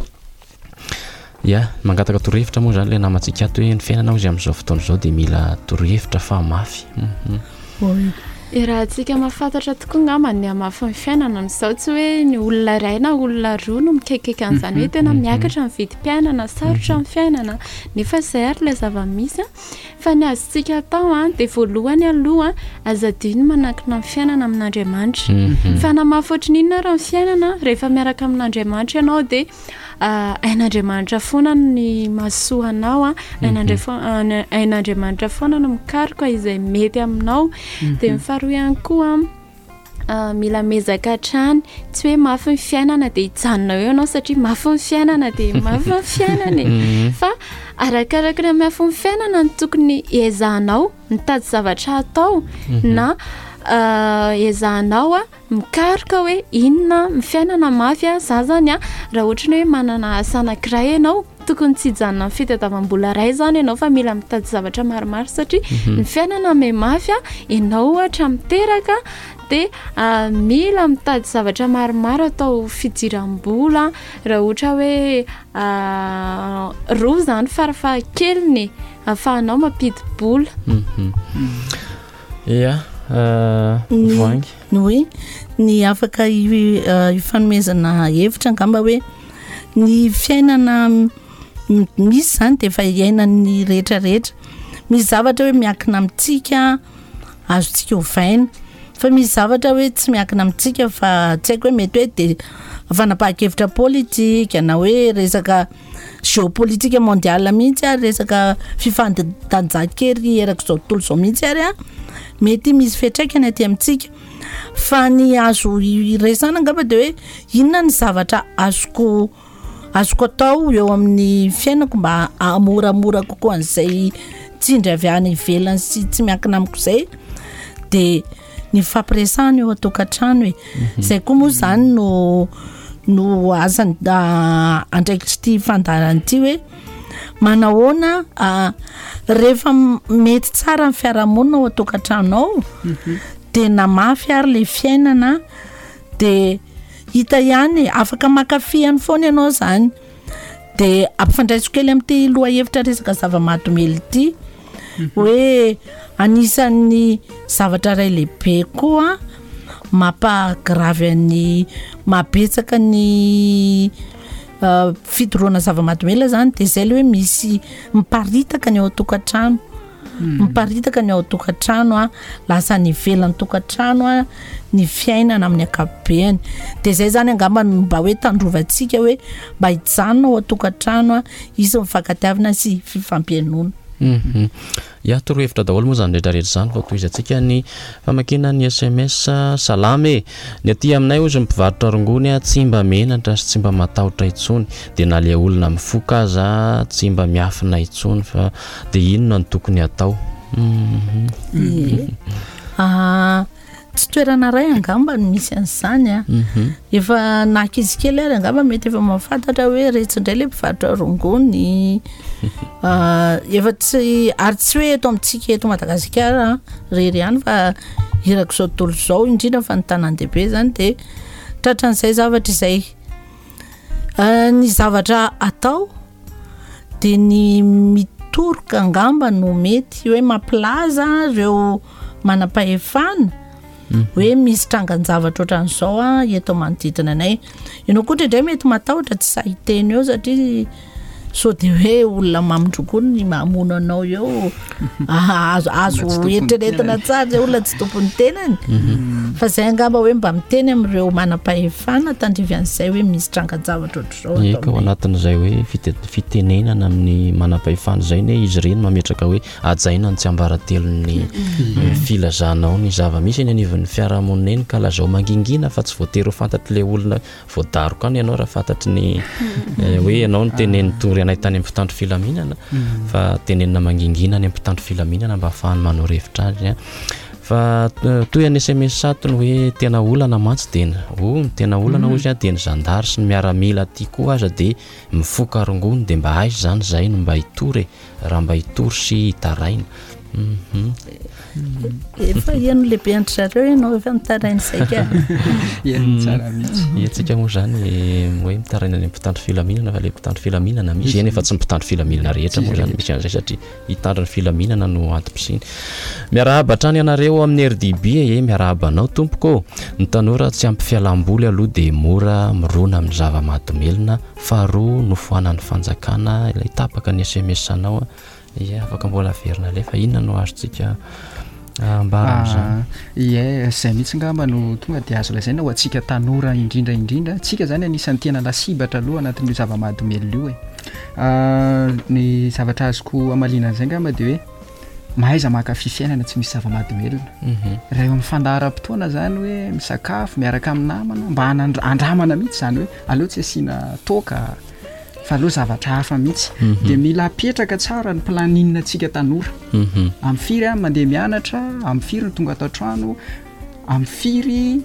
ia mangataka torohevitra moa zany le namantsika ato hoe ny fiainanao izy amin'izao fotoana izao dia mila torohevitra fa mafy i raha tsika mahafantatra tokoa ngamba ny amafy ny fiainana amin'izao tsy hoe ny olona iray na olona roa no mikekeka an'izany hoe tena miakatra ny vidim-piainana sarotra ny fiainana nefa izay ary ilay zava-misy fa ny azontsika atao a dia voalohany aloha azadiny manakina ny fiainana amin'Andriamanitra fa namafy ohatrin'inona raha ny fiainana rehefa miaraka amin'Andriamanitra ianao dia ain'Andriamanitra foana ny mahasoanao a ain'Andriamanitra foana no mikaroka izay mety aminao dia mifaroa ihany koa mila mezaka hatrany tsy hoe mafy ny fiainana dia hijanona eo ianao satria mafy ny fiainana dia mafy ny fiainana fa arakaraka ny mafy ny fiainana no tokony ezahanao mitady zavatra atao na ezahanao a mikaroka hoe inona mifiainana mafy a za zany a raha ohatra hoe manana asa anankiray ianao tokony tsy hijanona amin'ny fitadiavam-bola iray zany ianao fa mila mitady zavatra maromaro satria ny fiainana me mafy a ianao ohatra miteraka dia mila mitady zavatra maromaro atao fidiram-bola raha ohatra hoe roa zany farafahakeliny ahafahanao mampidi-bola ia voangy ny ny afaka ifanomezana hevitra angamba hoe ny fiainana misy zany dia efa iainan'ny rehetrarehetra misy zavatra hoe miankina amintsika azontsika hovaina fa misy zavatra hoe tsy miankina amintsika fa tsy haiko hoe mety hoe dia fanapahan-kevitra politika na hoe resaka géopolitika mondiale mihitsy ary resaka fifandanjakery erak'izao tontolo izao mihitsy ary a mety misy fiantraikany aty amintsika fa ny azo resana angamba dia hoe inona ny zavatra azoko azoko atao eo amin'ny fiainako mba amoramora kokoa an'izay tsindry avy any ivelany sy tsy miankina amiko izay dia ny fampiresahana eo atokantrano hoe izay koa moa zany no no azany andraikitry ty fandaran'ity hoe manahoana rehefa mety tsara ny fiarahamonina ao atokantrano dia namafy ary le fiainana dia hita ihany afaka makafihany foana ianao zany dia ampifandraisiko kely amin'ity loha hevitra resaka zava-mahadomely ity hoe anisan'ny zavatra ray lehibe koa mampagravy an'ny mabetsaka ny fidoroana zava-mahadomely zany dia izay le hoe misy miparitaka ny ao atokantrano miparitaka ny ao atokantrano a lasa ny ivelan'ny tokantrano a ny fiainana amin'ny ankapobeny dia izay zany angamba mba hoe tandrovantsika hoe mba hijanona ao atokantrano a izy mifankatiavina sy fifampianona ia torohevitra daholo moa zany rehetrarehetra zany fa toy izy atsika ny famakina ny S M S salamy ny aty aminay ozy mpivarotra rongony a tsy mba menatra sy tsy mba matahotra intsony dia na le olona mifoka aza tsy mba miafina intsony fa dia inona ny tokony atao tsy toerana ray angamba no misy an'izany a efa nakizy kely ary angamba mety efa mahafantatra hoe retsindray le mpivarotra rongony efa tsy ary tsy hoe eto amintsika eto Madagasikara rery ihany fa irako izao tontolo izao indrindra fa ny tanan-dehibe zany dia tratran'izay zavatra izay ny zavatra atao dia ny mitoroka angamba no mety hoe mampilaza ireo manam-pahefana hoe misy trangan-javatra ohatran'izao a eto manodidina anay ianao koa indray mety matahotra tsy sahiteny eo satria so dia hoe olona mamindrokono ny mahamono anao eo azo eritreretina tsara zay olona tsy tompony tenany fa izay angamba hoe mba miteny amin'ireo manam-pahefana tandrivy an'izay hoe misy trangan-javatra ohatr'izao eka ao anatin'izay hoe fitenenana amin'ny manam-pahefana izay ny izy ireny mametraka hoe ajaina ny tsy ambaratelon'ny filazanao ny zava-misy eny anivon'ny fiarahamonina eny ka lazao mangingina fa tsy voatery ho fantatry le olona voadaroka any ianao raha fantatry ny hoe ianao ny teneny tory anay tany amin'ny mpitandro filaminana fa tenenina mangingina any amin'ny mpitandro filaminana mba ahafahany manao revitra azy fa toy any S M S satony hoe tena olana mantsy tena o tena olana ozy a dia ny zandary sy ny miaramila aty koa aza dia mifoka rongony dia mba aizy zany zay no mba hitory raha mba hitory sy hitaraina efa iano lehibe antrareo ianao efa mitarainy saika tsara mihitsy etsika moa zany hoe mitaraina ny mpitandro filaminana fa le mpitandro filaminana misy eny efa tsy mpitandro filaminana rehetra moa zany misy an'izay satria hitandro ny filaminana no antom-pisiny miarahaba trany ianareo amin'ny R D B e miarahabanao tompoko ny tanora tsy ampy fialamboly aloha dia mora mirona amin'ny zava-mahadomelona faharoa no foanan'ny fanjakana ilay tapaka ny S M S anao ie afaka mbola verina lefa inona no azontsika ambara amin'izany ie zay mihitsy ngamba no tonga dia azo lazaina ho antsika tanora indrindra indrindra tsika zany anisan'ny tena lasibatra aloha anatin'io zava-mahadomelona io e ny zavatra azoko amalinan'izay ngamba dia hoe mahaiza mankafy fiainana tsy misy zava-mahadomelona raha eo amin'ny fandaharam-potoana zany hoe misakafo miaraka amin'ny namana mba andramana mihitsy zany hoe aleo tsy asiana toka fa aloha zavatra hafa mihitsy dia mila apetraka tsara ny planinina antsika tanora amin'ny firy a mandeha mianatra amin'ny firy ny tonga atao trano amin'ny firy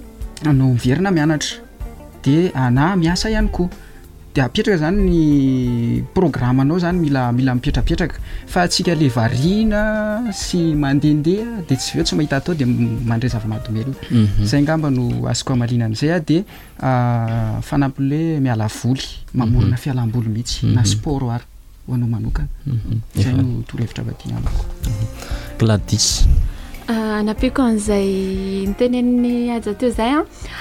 no miverina mianatra dia na miasa ihany koa dia apetraka zany ny programanao zany mila mila mipetrapetraka fa atsika le variana sy mandehandeha dia tsy veo tsy mahita atao dia mandray zava-mahadomelona zay ngamba no azoko amalinan'izay a dia fanampyle miala voly mamorona fialam-boly mihitsy na sport ary ho anao manokana zay no torohevitra vaty amiko Gladys anapiko an'izay niteneniny aja teo zay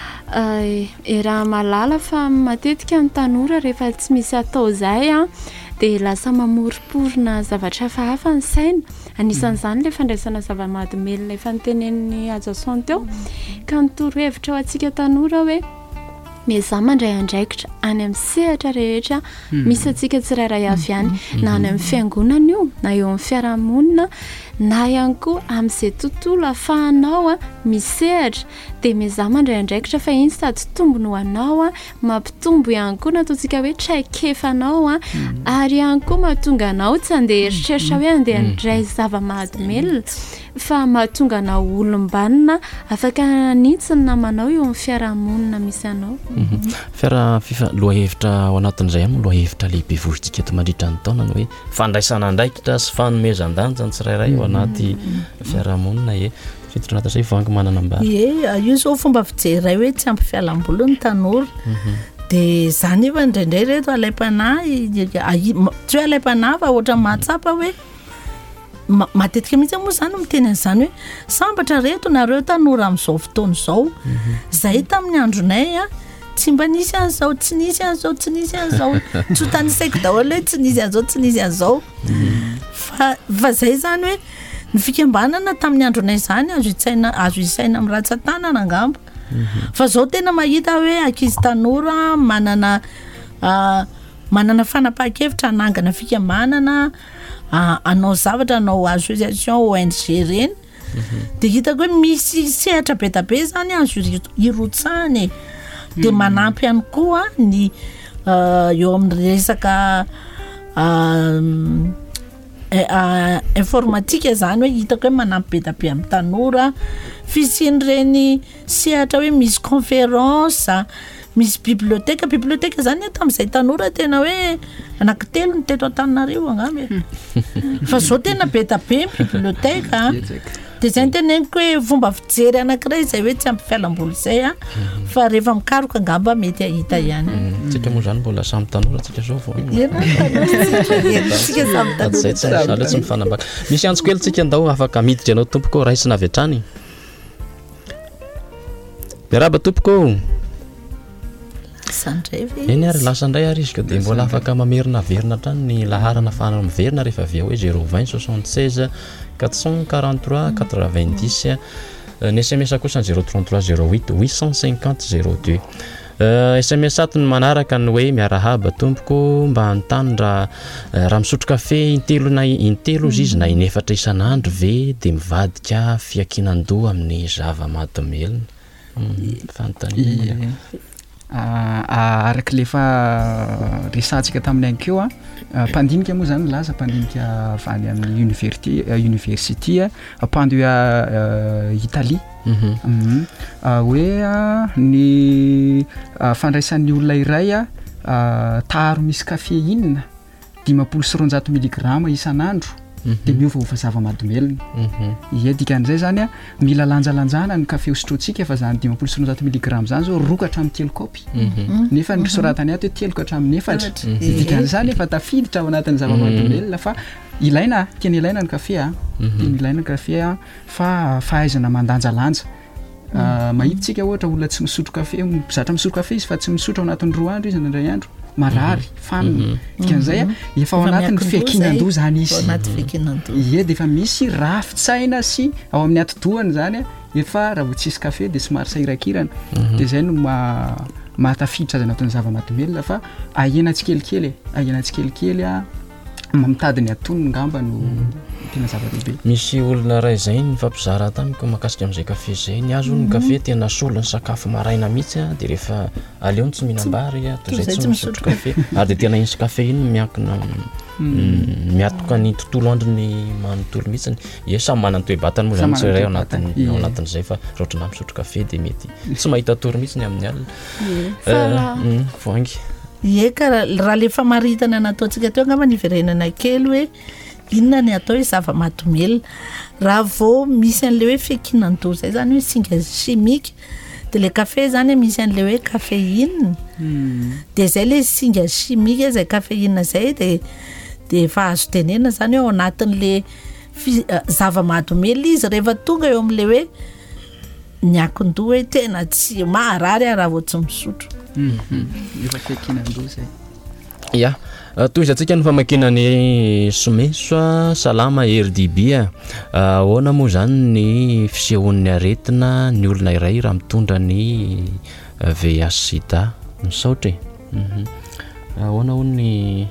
a e raha malala fa matetika ny tanora rehefa tsy misy atao zay a dia lasa mamoriporina zavatra hafahafa ny saina anisan'izany le fandraisana zava-mahadomelona efa niteneniny ajason teo ka nitorohevitra ho antsika tanora hoe mizaha mandray andraikitra any amin'ny sehatra rehetra misy atsika tsirairay avy ihany na any amin'ny fiangonana io na eo amin'ny fiarahamonina na ihany koa amin'izay tontolo ahafahanao a misehatra dia mizaha mandray andraikitra fa iny sady tombony ho anao a mampitombo ihany koa nataontsika hoe traikefanao a ary ihany koa mahatonga anao tsy andeha eritreritra hoe andeha andray zava-mahadomelona fa mahatonga anao olom-banona afaka nitsy ny namanao eo amin'ny fiarahamonina misy anao fiara fifa lohahevitra ao anatin'izay am lohahevitra lehibe vorintsika eto mandritra ny taonany hoe fandraisana andraikitra sy fanomezan-danja ny tsirairay ao anaty fiarahamonina e fiditra anatazay vangy manana mbara ie io zao fomba fijeray hoe tsy ampy fialam-boly ny tanora dia zany efa indraindray reto alaim-panahy tsy hoe alaim-panahy fa ohatra mahatsapa hoe matetika mihitsy moa zany miteny an'izany hoe sambatra reto nareo tanora amin'izao fotoana izao zay tamin'ny andronay a tsy mba nisy an'izao tsy nisy an'izao tsy nisy an'izao tsy ho tanisaiko daholo hoe tsy nisy an'izao tsy nisy an'izao fa fa zay zany hoe ny fikambanana tamin'ny andronay izany azo isaina azo isaina amin'ny ratsan-tanana angamba fa zao tena mahita hoe ankizy tanora manana manana fanapahan-kevitra anangana fikambanana anao zavatra anao association O N G reny dia hitako hoe misy sehatra betabe zany azo irotsany dia manampy ihany koa ny eo amin'ny resaka informatika zany hoe hitako hoe manampy betabe amin'ny tanora fisiny reny sehatra hoe misy conférence misy biblioteka biblioteka zany tamin'izay tanora tena hoe anankitelo ny teto Antananarivo angamba fa zao tena betabe biblioteka dia zay niteneniko hoe fomba fijery anankiray zay hoe tsy ampy fialam-boly zay a fa rehefa mikaroka angamba mety ahita ihany tsika moa zany mbola samy tanora tsika zao vao zay tsy mifanambaka misy antsoko ely tsika andao afaka miditra ianao tompoko raisina avy hatrany miaraba tompoko eny ary lasa indray ary izy ka dia mbola afaka mamerina verina trany ny laharana fahana miverina rehefa avy ao hoe zéro vingt soixante seize quatre cent quarante-trois quatre-vingt-dix ny S M S kosa zéro trente-trois zéro huit huit cent cinquante zéro deux S M S ato ny manaraka ny hoe miarahaba tompoko mba hanontany raha raha misotro kafe intelo na intelo izy izy na inefatra isan'andro ve dia mivadika fiakinan-doha amin'ny zava-mahadomelona fanontania araka lefa resantsika taminay ankeo a mpandinika moa zany laza mpandinika avany amin'ny université université mpandeha Italie hoe ny fandraisan'ny olona iray a taro misy caféine dimampolo sy roanjato milligrama isan'andro dia miovaova zava-mahadomelona ie dikan'izay zany a mila lanjalanjana ny kafe hosotroantsika efa zany dimampolo sy roanjato milligramme zany zao roka hatramin'ny telo kaopy nefa ny soratany ato hoe teloko hatramin'ny efatra dikan'izany efa tafiditra ao anatin'ny zava-mahadomelona fa ilaina tiany ilaina ny kafe a tiany ilaina ny kafe a fa fahaizana mandanjalanja mahiditsika ohatra olona tsy misotro kafe zatra misotro kafe izy fa tsy misotro ao anatin'ny roa andro izy nandray andro marary fanina dikan'izay a efa ao anatin'ny fehikinan-doha zany izy ie dia efa misy rafitsaina sy ao amin'ny atodohany zany a efa raha vo tsisy kafe dia somary sairakirana dia zay no ma mahatafiditra azy anatin'ny zava-mahadomelona fa ahena tsikelikely ahena tsikelikely a mitady ny atonony ngamba no tena zava-dehibe misy olona ray zay ny fampizara tamiko makasika amin'izay kafe zay ny azo ny kafe tena solony sakafo maraina mihitsy a dia rehefa aleony tsy mihinam-bary a toy zay tsy misotro kafe ary dia tena inisy kafe iny miankina miatoka ny tontolo androny manontolo mihitsiny ie samy manany toe-batany moa zany tsiray ao anatin'ny ao anatin'izay fa raha ohatra na misotro kafe dia mety tsy mahita tory mihitsiny amin'ny alina voangy ie ka raha le famaritana nataontsika teo angamba niverenana kely hoe inona ny atao hoe zava-mahadomelona raha vao misy an'le hoe fehikinan-doha zay zany hoe singa chimique dia le kafe zany misy an'le hoe caféine dia zay le singa chimique zay caféine zay dia dia efa azo tenena zany hoe ao anatin'le zava-mahadomelona izy rehefa tonga eo amin'le hoe niakin-doha hoe tena tsy maharary raha vao tsy misotro efa fehikinan-doha zay ia toy izy antsika ny famakinany someso a salama erdibia ahoana moa zany ny fisehoan'ny aretina ny olona iray raha mitondra ny V I H sida misaotra e ahoana ho ny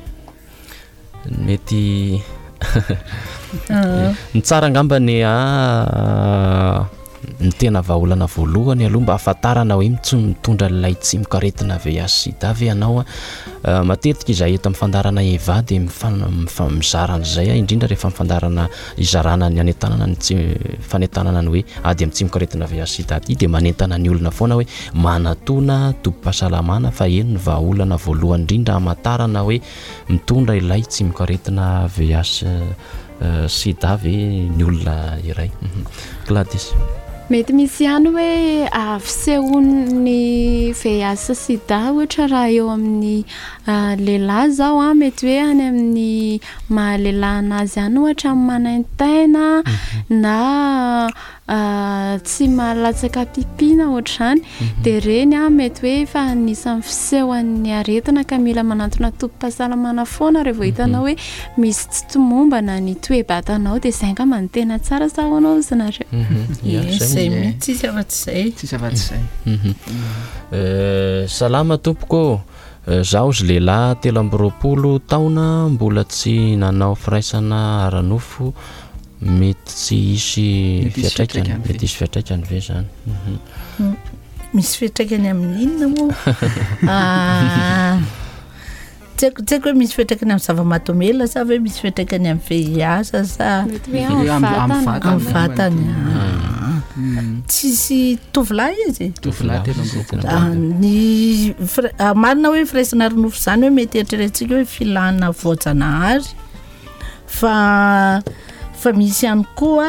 mety ny tsara ngamba ny a ny tena vahaolana voalohany aloha mba ahafantarana hoe tsy mitondra ilay tsy mikaretina V I H sida ve ianao a matetika izahay eto amin'ny fandarana eva dia mizara an'izay a indrindra rehefa mifandarana izarana ny anentanana ny tsy fanentanana ny hoe ady amin'ny tsy mikaretina V I H sida ty dia manentana ny olona foana hoe manatona tombom-pahasalamana fa eno ny vahaolana voalohany indrindra hamantarana hoe mitondra ilay tsy mikaretina V I H sida ve ny olona iray Gladys mety misy ihany hoe fisehoan'ny V I H sida ohatra raha eo amin'ny lehilahy zao a mety hoe any amin'ny mahalehilahy anazy ihany ohatra amin'ny manaintaina na tsy mahalatsaka pipina ohatr'izany dia reny a mety hoe efa anisan'ny fisehoan'ny aretina ka mila manantona tombom-pahasalamana foana rehefa hitanao hoe misy tsy tomombana ny toe-batanao dia izay angamba ny tena tsara sa hoanao zanareo zay mihitsy tsisy afa-tsy zay tsisy afa-tsy zay salama tompoko zaho zy lehilahy telo amby roapolo taona mbola tsy nanao firaisana ara-nofo mety tsy isy fiatraikany mety isy fiatraikany ve zany misy fiatraikany amin'ny inona moa tsaiko tsaiko hoe misy fiatraikany amin'ny zava-mahadomelona sa hoe misy fiatraikany amin'ny V I H sa amin'ny vatany tsisy tovolahy izy tovolahy telo amby roapolo ny marina hoe firaisana ara-nofo zany hoe mety eritreretintsika hoe filana voajanahary fa fa misy ihany koa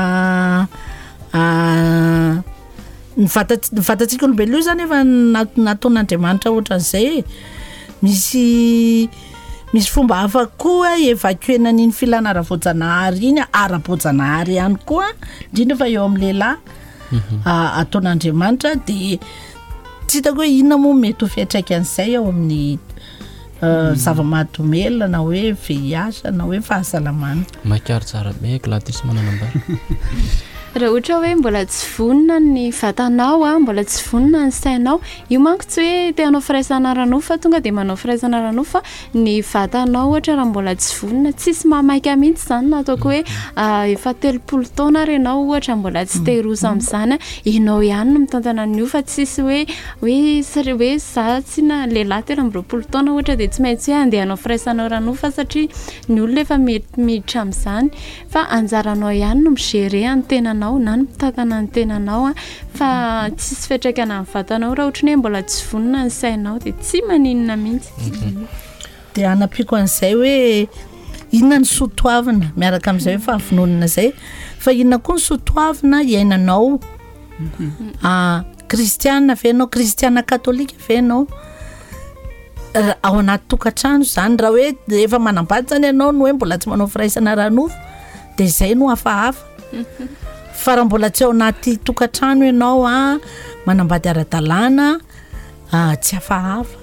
ny vatantsika olombelona io zany efa nataon'Andriamanitra ohatran'izay misy misy fomba hafa koa evakuena n'iny filana ara-voajanahary iny ara-boajanahary ihany koa indrindra fa eo amin'ny lehilahy ataon'Andriamanitra dia tsy hitako hoe inona moa mety ho fiatraika an'izay ao amin'ny zava-mahadomelona na hoe V I H na hoe fahasalamana maikary tsara be Gladys mananambara raha ohatra hoe mbola tsy vonona ny vatanao a mbola tsy vonona ny sainao io manko tsy hoe te hanao firaisana ara-nofo fa tonga dia manao firaisana ara-nofo fa ny vatanao ohatra raha mbola tsy vonona tsisy mahamaika mihitsy zany na ataoko hoe efa telopolo taona ary ianao ohatra mbola tsy tehirosa amin'izany a ianao ihany no mitantana an'io fa tsisy hoe hoe sary hoe za tsy na lehilahy telo amby roapolo taona ohatra dia tsy maintsy hoe andeha hanao firaisana ara-nofo fa satria ny olona efa miditra amin'izany fa anjaranao ihany no migere ny tenanao na ny mitantana ny tenanao a fa tsisy fiatraikana amin'ny vatanao raha ohatra ny hoe mbola tsy vonona ny sainao dia tsy maninona mihitsy dia anapiako an'izay hoe inona ny sotoavina miaraka amin'izay hoe fahafinonana zay fa inona koa ny sotoavina iainanao kristiana ve anao kristiana katolika ve anao ao anaty tokantrano zany raha hoe efa manambady zany ianao no hoe mbola tsy manao firaisana ranofo dia izay no hafahafa fa raha mbola tsy ao anaty tokantrano ianao a manambady ara-dalàna tsy hafahafa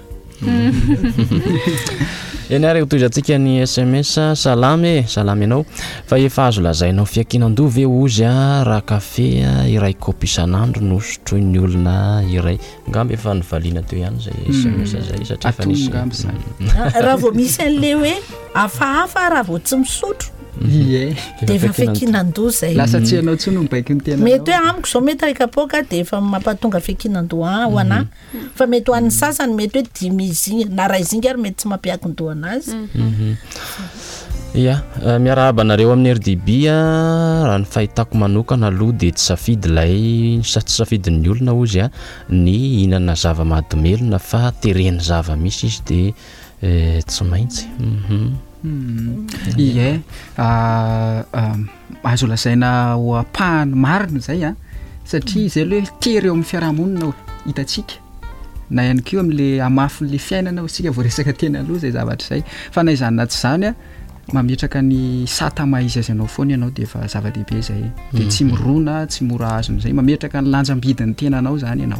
eny ary toizantsika ny S M S salamy e salamy ianao fa efa azo lazainao fiakinan-doha ve ozy a raha kafe iray kaopy isan'andro no sotroin'ny olona iray ngamba efa nivaliana teo ihany zay S M S zay satria efa nisy raha vao misy an'le hoe hafahafa raha vao tsy misotro ie dia efa fiakinan-doha zay lasa tsy anao tsony mibaiki ny tena mety hoe amiko zao mety raikapoka dia efa mampatonga fiakinan-doha ho anahy fa mety ho an'ny sasany mety hoe dimy izy na ray izy ingy ary mety tsy mampiakin-doha anazy ia miarahaba nareo amin'ny R D B a raha ny fahitako manokana aloha dia tsy safidy ilay tsy safidin'ny olona ozy a ny hinana zava-mahadomelona fa tereny zava misy izy dia tsy maintsy ie azo lazaina ho apahany marina zay a satria zay le tery eo amin'ny fiarahamonina hitatsika na ihany keo amin'le amafin'le fiainana sika voaresaka tena aloha zay zavatra zay fa na izany na tsy zany a mametraka ny satamaizy azy anao foana ianao dia efa zava-dehibe zay dia tsy mirona tsy mora azony zay mametraka ny lanjam-bidiny tenanao zany ianao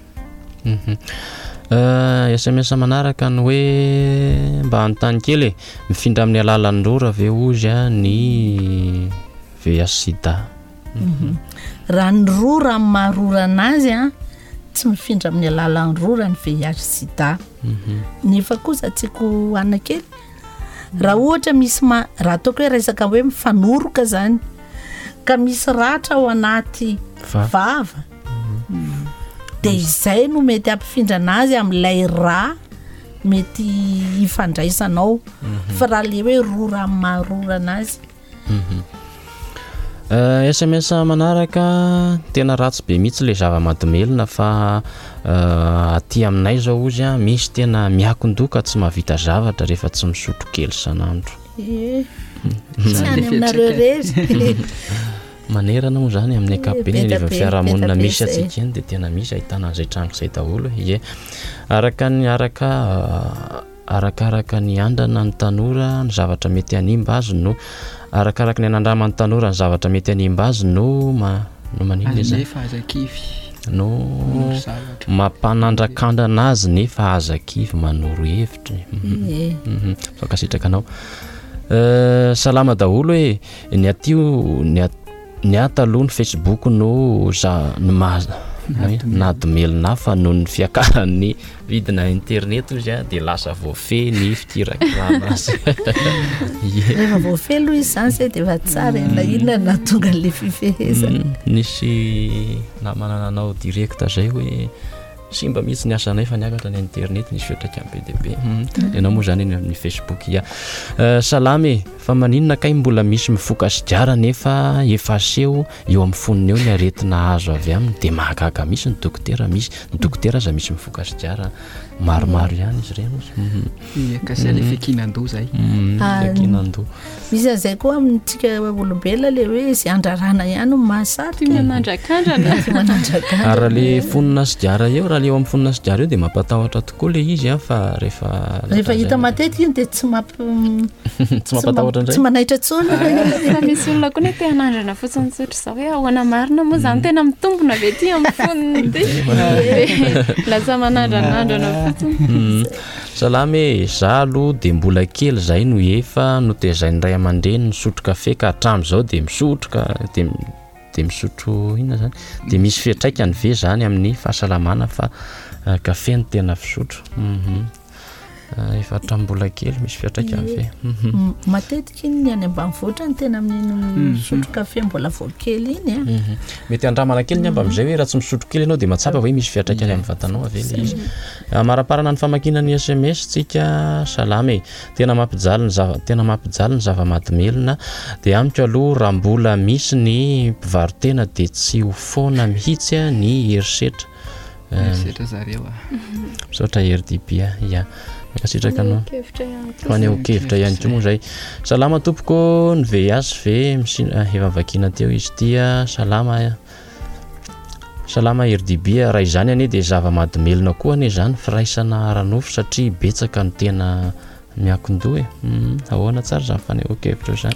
S M S manaraka ny hoe mba hanontany kely e mifindra amin'ny alalan'ny rora ve ozy a ny V I H sida raha ny rora amin'ny maharora anazy a tsy mifindra amin'ny alalan'ny rora ny V I H sida nefa kosa tsiko ana kely raha ohatra misy ma raha ataoko hoe resaka hoe mifanoroka zany ka misy ratra ao anaty vava dia izay no mety ampifindra anazy amin'ilay ra mety hifandraisanao fa raha le hoe rora amin'ny maharora anazy S M S manaraka tena ratsy be mihitsy le zava-mahadomelona fa aty aminay zao ozy a misy tena miakon-doka tsy mahavita zavatra rehefa tsy misotro kely san'andro tsy any aminareo rery manerana moa zany amin'ny akapobeny rehefa fiarahamonina misy atsika eny dia tena misy ahitana an'izay trango izay daholo ie araka ny araka arakaraka ny andrana ny tanora ny zavatra mety hanimba azy no arakaraka ny anandrama ny tanora ny zavatra mety hanimba azy no ma no manino le zany no mampanandrakandana azy nefa azakivy manoro hevitra fakasitraka anao salama daholo hoe ny atio ny ny ata aloha ny Facebook no za ny maza nadomelona fa noho ny fiakaran'ny vidina internet ozy a dia lasa voafe ny fitirakirana azy rehefa voafe aloha izy zany zay dia efa tsara na inona nahatonga an'le fifehezana nisy namanana anao direct zay hoe simba mihitsy ny asanay fa niakatra ny internet nisy fetraka be dia be ianao moa zany eny amin'ny Facebook ia salamy fa maninona kay mbola misy mifokasy diara nefa efa seho eo amin'ny foniny eo ny aretina azo avy aminy dia mahagaga misy ny dokotera misy ny dokotera aza misy mifokasy diara maromaro ihany izy ireny kasi le fiakinan-doha zay fiakinan-doha misy an'izay koa amintsika olombelona le hoe zay andrarana ihany no mahasary manandrakandrana manandrakandrana ary le fonina sy diara eo raha le eo amin'ny fonina sy diara eo dia mampatahotra tokoa le izy a fa rehefa rehefa hita matetika iny dia tsy mamp tsy mampatahotra tsy manaitra tsony fa misy olona koa ny te hanandrana fotsiny tsotra zao hoe ahoana marina moa zany tena mitombona ve ty amin'ny foniny ty lasa manandranandrana fotsiny salamy za aloha dia mbola kely zay no efa no tezainy ray aman-dreny misotro kafe ka hatramy zao dia misotro ka dia dia misotro inona zany dia misy fiatraikany ve zany amin'ny fahasalamana fa kafe ny tena fisotro efa hatrambola kely misy fiatraikany ve matetika iny ny any ambanivohitra ny tena amin'iny misotro kafe mbola vao kely iny a mety andramana kely ny amba amin'izay hoe raha tsy misotro kely ianao dia mahatsapa hoe misy fiatraikany amin'ny vatanao ave le izy maraparana ny famakinany S M S tsika salamy e tena mampijaly ny zava tena mampijaly ny zava-mahadomelona dia amiko aloha raha mbola misy ny mpivarotena dia tsy ho foana mihitsy ny herisetra herisetra zareo a misaotra R D B ia makasitraka anao faneho-kevitra ihany koa moa zay salama tompoko ny ve azy ve efa vakina teo izy tia salama salama irdibia raha izany anie dia zava-mahadomelona koa anie zany firaisana aranofo satria betsaka ny tena miakondoa e ahoana tsara zany faneho-kevitra zany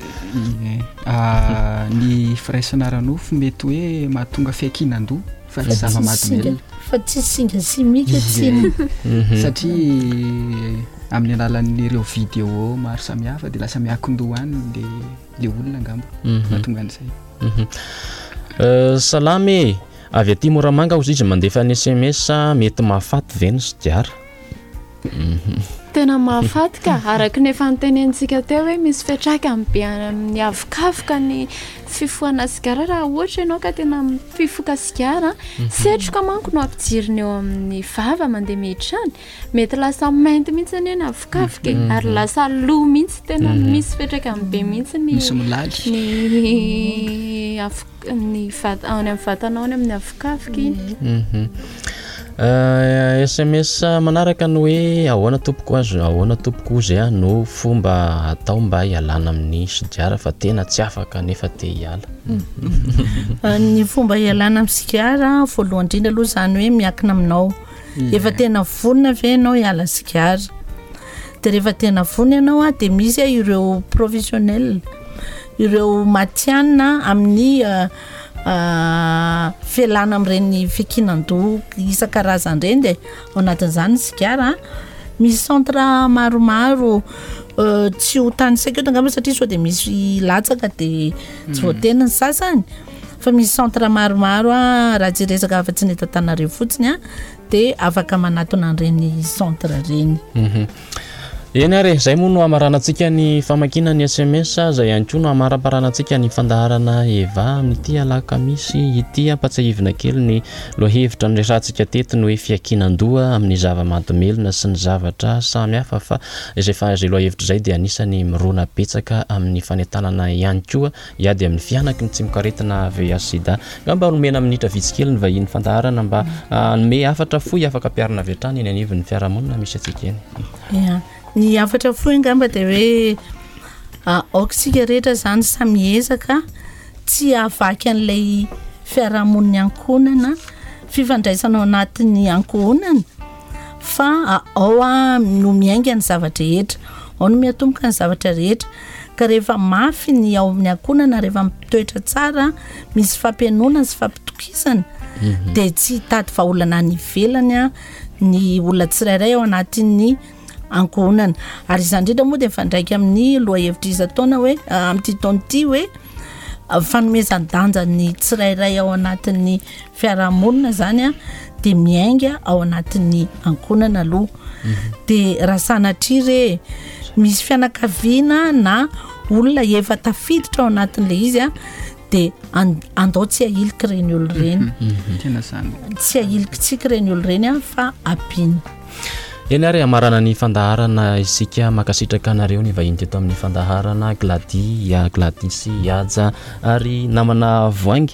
ny firaisana aranofo mety hoe mahatonga fiakinan-doha fa tsy zava-mahadomelona fa tsy singa simika tsy satria amin'ny alalan'ireo vidéo maro samihafa dia lasa miakondoha any le le olona angamba mahatonga an'izay salamy avy aty Moramanga ozy izy mandefa ny S M S mety mahafaty ve ny sidiara tena mahafaty ka araka ny efa nitenentsika teo hoe misy fetraka amin'ny avokavoka ny fifohana sigara raha ohatra ianao ka tena fifoka sigara setroka manko no ampijiriny eo amin'ny vava mandeha mihitrany mety lasa mainty mihitsy any eny avokavoka ary lasa loha mihitsy tena misy fetraka amin'ny be mihitsy ny misy milaly ny ny vat any amin'ny vatanao any amin'ny avokavoka iny S M S manaraka ny hoe ahoana tompoko azo ahoana tompoko ozy a no fomba atao mba hialana amin'ny sidiara fa tena tsy afaka nefa te hiala ny fomba hialana amin'ny sigara voalohany indrindra aloha zany hoe miakina aminao efa tena vonona ve ianao hiala sigara dia rehefa tena vonona ianao a dia misy ireo professionnel ireo matianina amin'ny fialana amin'ireny fiakinan-doha isan-karazany ireny dia ao anatin'izany sigara misy centre maromaro tsy ho tany saika eto angamba satria sao dia misy latsaka dia tsy voatena ny sasany fa misy centre maromaro a raha tsy resaka afa-tsy ny eto Antananarivo fotsiny a dia afaka manatona an'ireny centre ireny eny ary zay moa no amaranantsika ny famakina ny S M S zay ihany koa no amara-paranantsika ny fandaharana eva amin'ity alakamisy ity ampatsahivina kely ny lohevitra ny resantsika tetiny hoe fiakinan-doha amin'ny zava-mahadomelona sy ny zavatra samy hafa fa izay fa izay lohevitra zay dia anisany mirona betsaka amin'ny fanentanana ihany koa iady amin'ny fianaky ny tsy mikaretina V I H sida ngamba nomena minitra vitsy kely ny vahiny fandaharana mba nome afatra fohy afaka ampiarina avy hatrany eny anivon'ny fiarahamonina misy atsika eny ny afatra fohy ngamba dia hoe aokisika rehetra zany samy ezaka tsy havaky an'ilay fiarahamoniny ankohonana fifandraisana ao anatin'ny ankohonana fa ao a no miainga ny zavatra rehetra ao no miatomboka ny zavatra rehetra ka rehefa mafy ny ao amin'ny ankohonana rehefa mitoetra tsara misy fampianona sy fampitokisana dia tsy tady vahaolana ny ivelany a ny olona tsirairay ao anatin'ny ankohonana ary izany indrindra moa dia fandraika amin'ny lohahevitra izy ataona hoe amin'ity taon'ity hoe fanomezan-danja ny tsirairay ao anatin'ny fiarahamonina zany a dia miainga ao anatin'ny ankohonana aloha dia raha sanatria misy fianakaviana na olona efa tafiditra ao anatin'ilay izy a dia andao tsy ahilika ireny olo ireny tena zany tsy ahilikintsika ireny olo ireny a fa ampiny eny ary amarana ny fandaharana isika makasitraka anareo ny vahiny teto amin'ny fandaharana Glady ya Gladysy Yaja ary namana voangy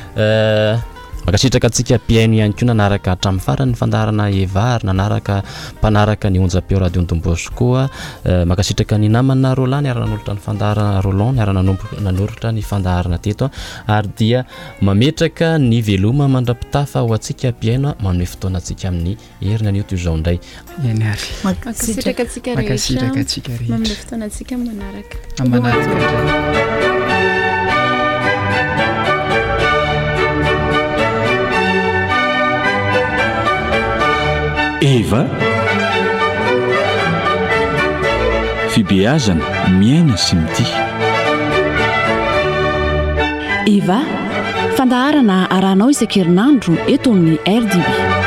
makasitraka antsika piaino ihany koa nanaraka hatramin'ny farany fandaharana Eva ary nanaraka mpanaraka ny onjam-peo radio Don Bosco makasitraka ny namana Roland ny ara-nanolotra ny fandaharana Roland ny ara-nanolotra ny fandaharana teto ary dia mametraka ny veloma mandrapitafa ho antsika piaino manome fotoana antsika amin'ny herina anio toy izao indray eny ary makasitraka antsika makasitraka antsika rehetra manome fotoana antsika manaraka manaraka Eva fibeazana miaina sy mity Eva fandaharana arahanao isan-kerinandro eto amin'ny R D B